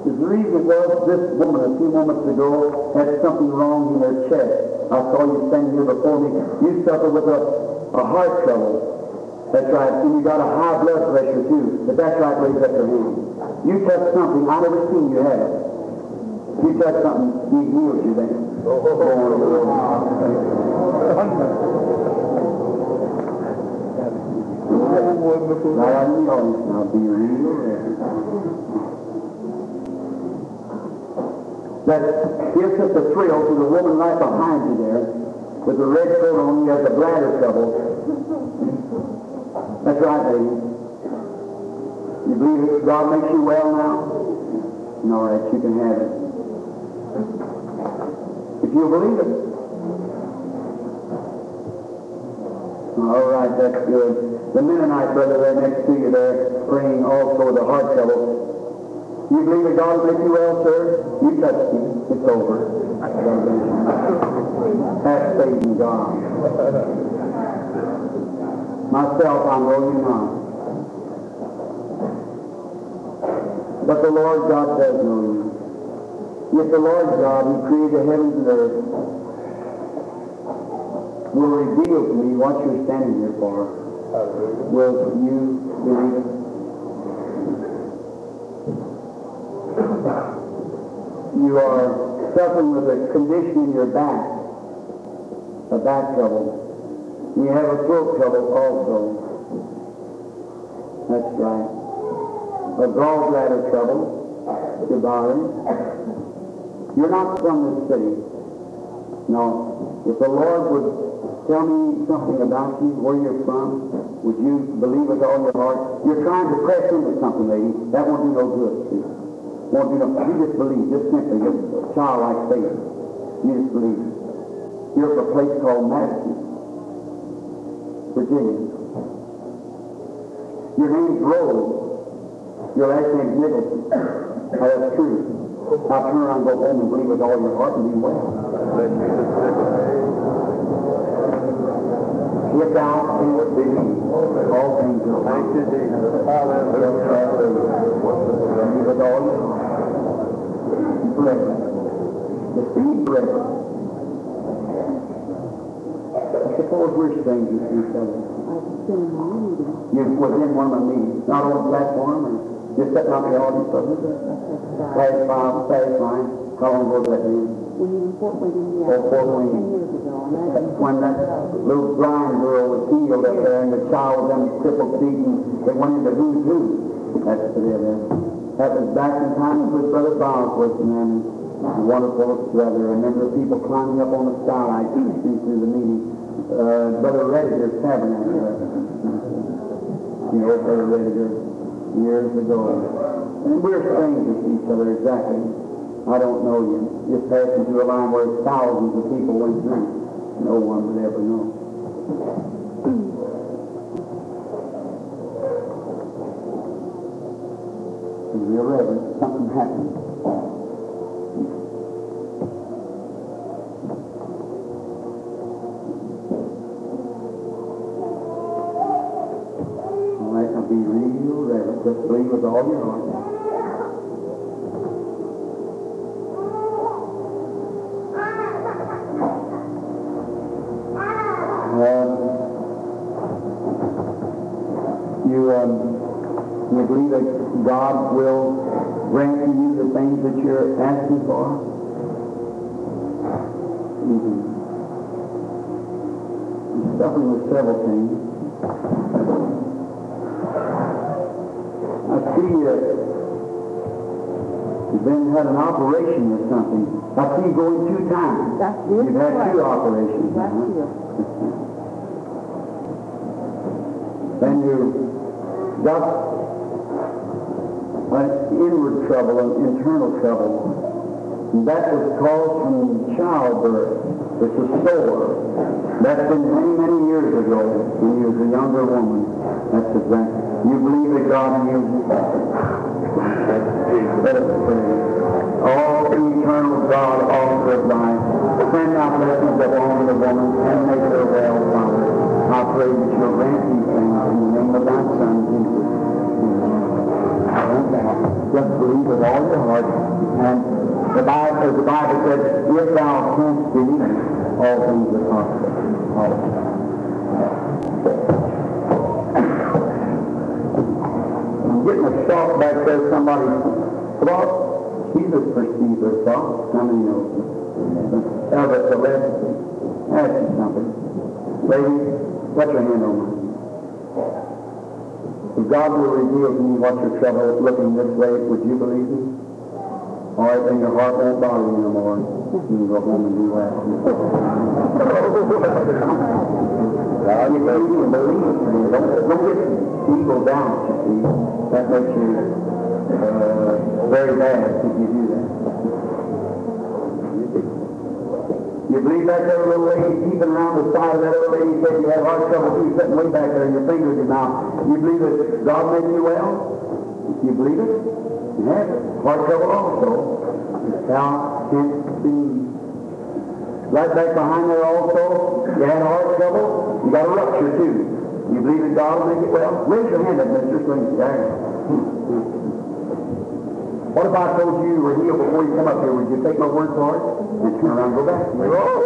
S3: The reason was this woman a few moments ago had something wrong in her chest. I saw you standing here before me. You suffer with a, a heart trouble. That's right. And you got a high blood pressure too. But that's right, raise up your hand. You touched something I never seen you have. You touched something, he healed you then. Oh, oh, right out in the audience now, be real ready. That gives us a thrill to the woman right behind you there with the red coat on. You has the bladder trouble. That's right, lady. You believe that God makes you well now? All right, you can have it. If you believe it. All right, that's good. The Mennonite brother there next to you there, praying also the heart trouble. You believe that God will make you well, sir? You touched him. It's over. Have faith in God. Myself, I know you not. But the Lord God does know you. If the Lord God, who created the heavens and earth, will reveal to me what you're standing here for, will you believe it? You are suffering with a condition in your back, a back trouble. You have a throat trouble also. That's right. A gallbladder trouble, Jabari. You're not from this city. No. If the Lord would tell me something about you, where you're from, would you believe with all your heart? You're trying to press into something, lady. That won't do no good, see. Won't do no good. You just believe, just simply, just childlike faith. You just believe. You're from a place called Madison, Virginia. Your name's Rose. Your last name's Nicholson. Oh, that's true. Now turn around and go home and believe with all your heart and be well. If thou canst believe, all things are right. Believe with all your heart. Bread. The seed bread. I suppose we're strangers to each other. You was in one of my meetings, not on the platform, or just sitting out the audience of it. Last five, last line. How long ago was that meeting?
S4: When you were Fort Wayne, Indiana,
S3: Oh, Fort Wayne.
S4: ten years ago.
S3: When that little blind girl was healed up there, and the child with them crippled feet, and they went into who's who. That's the deal there. That was back in time with Brother Bosworth, and then a wonderful brother. I remember the people climbing up on the skylight through the meeting. Uh, Brother Rediger's tabernacle. You know, Brother Rediger, years ago. And we're strangers to each other, exactly. I don't know you. Just passing through a line where thousands of people went through. No one would ever know. Real reverend, something happened. All right, now be real reverend. Just believe with all your heart. You believe that God will grant to you the things that you're asking for? Mm-hmm. You're suffering with several things. I see uh, you've been had an operation or something. I see you going two times.
S4: That's it.
S3: You've had two operations.
S4: That's
S3: uh-huh.
S4: it.
S3: Then you got an inward trouble, an internal trouble. And that was caused from childbirth. It's a sore. That's been many, many years ago when you was a younger woman. That's exactly. You believe that God heals you? Let us pray. Oh, eternal God, author of life, send out blessings upon the woman and make her well, Father. I pray that you'll grant these things in the name of thy Son, Jesus. Amen. Just believe with all your heart. And the Bible, as the Bible said, if thou canst believe, all things are possible. All. I'm getting a thought back there. Somebody thought Jesus perceived their thoughts. How many knows it? Elvis Gillespie. Ask you something. Lady, put your hand on mine. If God will reveal to me what your trouble is looking this way, would you believe me? All right, then your heart won't bother you no more. You can go home and do well. Now, you believe you believe it. Don't, don't get ego down, you see. That makes you uh, very bad if you do that. You believe that little, little lady keeping around the side of that little lady said you had heart trouble too, sitting way back there and your fingers in your mouth. You believe that God made you well? You believe it? You have it. Heart trouble also. Thou canst believe. Right back behind there also, you had heart trouble. You got a rupture too. You believe that God will make it well? Raise your hand up, Mister Swing. There. What if I told you you were healed before you come up here? Would you take my word for it? And turn around and go back.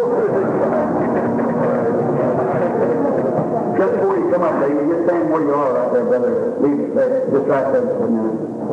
S3: Just before you come up there, you just stand where you are right there, brother. Leave it there. Just right there for a minute.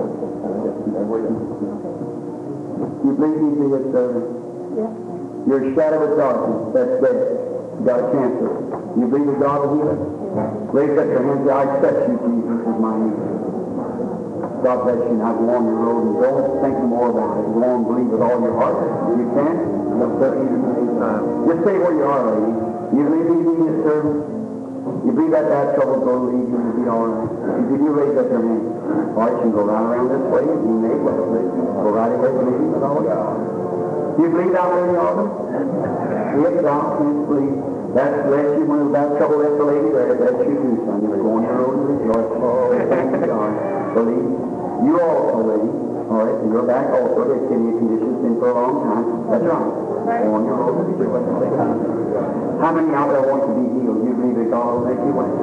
S3: You believe he's the his servant? Yeah. You're a shadow of darkness. That's dead. You got a cancer. You believe that God will heal it? Yeah. Raise up your hands. I accept you, Jesus, as my healer. God bless you. Now go on your road and don't think more about it. Go on and believe with all your heart. You can. Just stay where you are, lady. You believe he's being his servant? You believe that that trouble will leave you and be all right. If you do, raise up your hand. All right, you can go right around this way and you may well. Go right away and leave with all God. Do you believe out there in the altar? If thou canst believe, that's lets you when that trouble left the lady there. That's you do, son. You're going your road and rejoice. Oh, thank you, God. Believe. You also, lady, all right, and your back also, there's kidney conditions been for a long time. That's right. Go on your road and rejoice. How many out there want to be healed? You believe that God will make you well?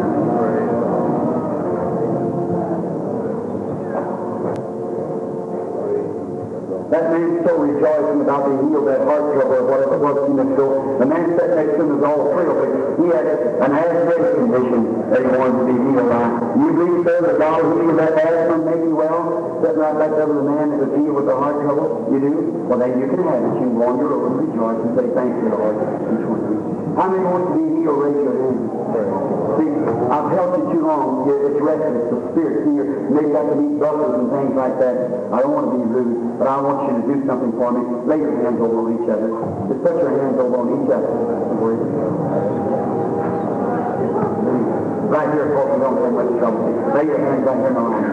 S3: That man's so rejoicing about being healed, that heart trouble or whatever it was in the store. The man sitting next to him was all thrilled, but he had an asthmatic condition that he wanted to be healed by. You believe, sir, that God will heal that asthma and make you well? Sitting right back there with the man that was healed with the heart trouble? You do? Well, then you can have it. You can go on your road and rejoice and say, thank you, Lord. Each one of you. How many want to be healed? Raise your hand. See, I've held you too long. It's restless. The spirit here. Maybe I have to meet buses and things like that. I don't want to be rude, but I want you to do something for me. Lay your hands over on each other. Just put your hands over on each other. Right here, folks, you don't have much trouble. Lay your hands right here in the line.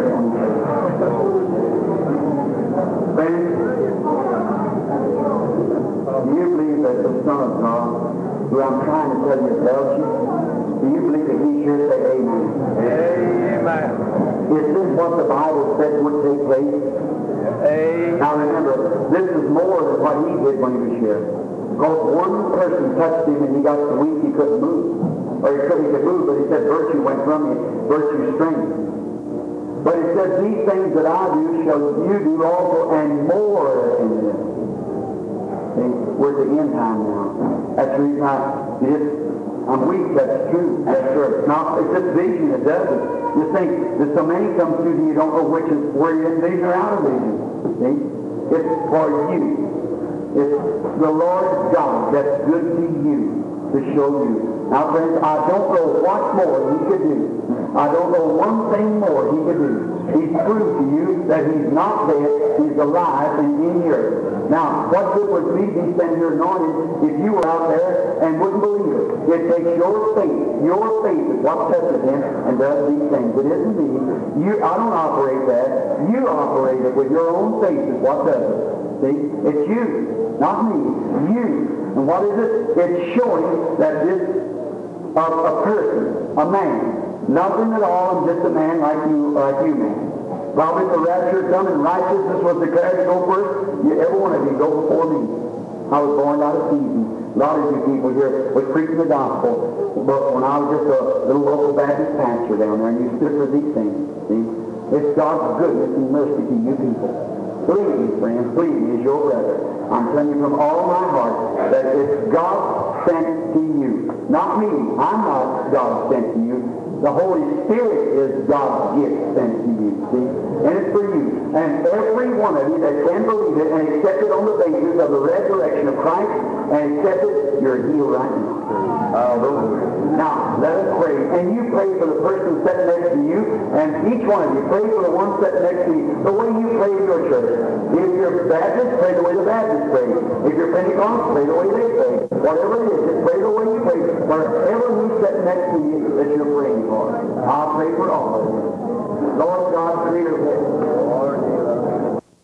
S3: Friends, do you believe that the Son of God, who I'm trying to tell you about you, do you believe that he's here? Say amen.
S2: Amen.
S3: Is this what the Bible said would take place?
S2: Amen.
S3: Now remember, this is more than what he did when he was here. Because one person touched him and he got so weak he couldn't move. Or he could, he could move, but he said virtue went from him, virtue strength. But it says, these things that I do shall you do also, and more than this. See, we're at the end time now. That's the reason I, just, I'm weak, that's true. That's true. It's not, it's just vision that does it. You think that so many come through to you, don't know which is where you're in vision or out of vision. See? It's for you. It's the Lord God that's good to you to show you. Now, friends, I don't know what more he could do. I don't know one thing more he could do. He's proved to you that he's not dead, he's alive and in the earth. Now, what good would me be standing here anointed if you were out there and wouldn't believe it? It takes your faith. Your faith is what touches him and does these things. It isn't me. You, I don't operate that. You operate it with your own faith is what does it. See? It's you, not me. You. And what is it? It's showing that this a, a person, a man, nothing at all, I'm just a man like you, like you, man. Probably the rapture come and righteousness was declared to go first. You, every one of you go before me. I was born out of season. A lot of you people here was preaching the gospel. But when I was just a little local Baptist pastor down there, and you stood for these things, see?
S1: It's God's goodness and mercy to you people. Believe me, friends, believe me as your brother. I'm telling you from all my heart that it's God sent to you. Not me. I'm not God sent to you. The Holy Spirit is God's gift sent to you, see? And it's for you. And every one of you that can believe it and accept it on the basis of the resurrection of Christ and accept it, you're healed right now. Hallelujah. Now, let us pray. And you pray for the person sitting next to you, and each one of you pray for the one sitting next to you, the way you pray in your church. If you're Baptist, pray the way the Baptists pray. If you're Pentecost, pray the way they pray. Whatever it is, just pray the way you pray. Whatever who's sitting next to you that you're praying for. I'll pray for all of you. Lord God, creator of heaven.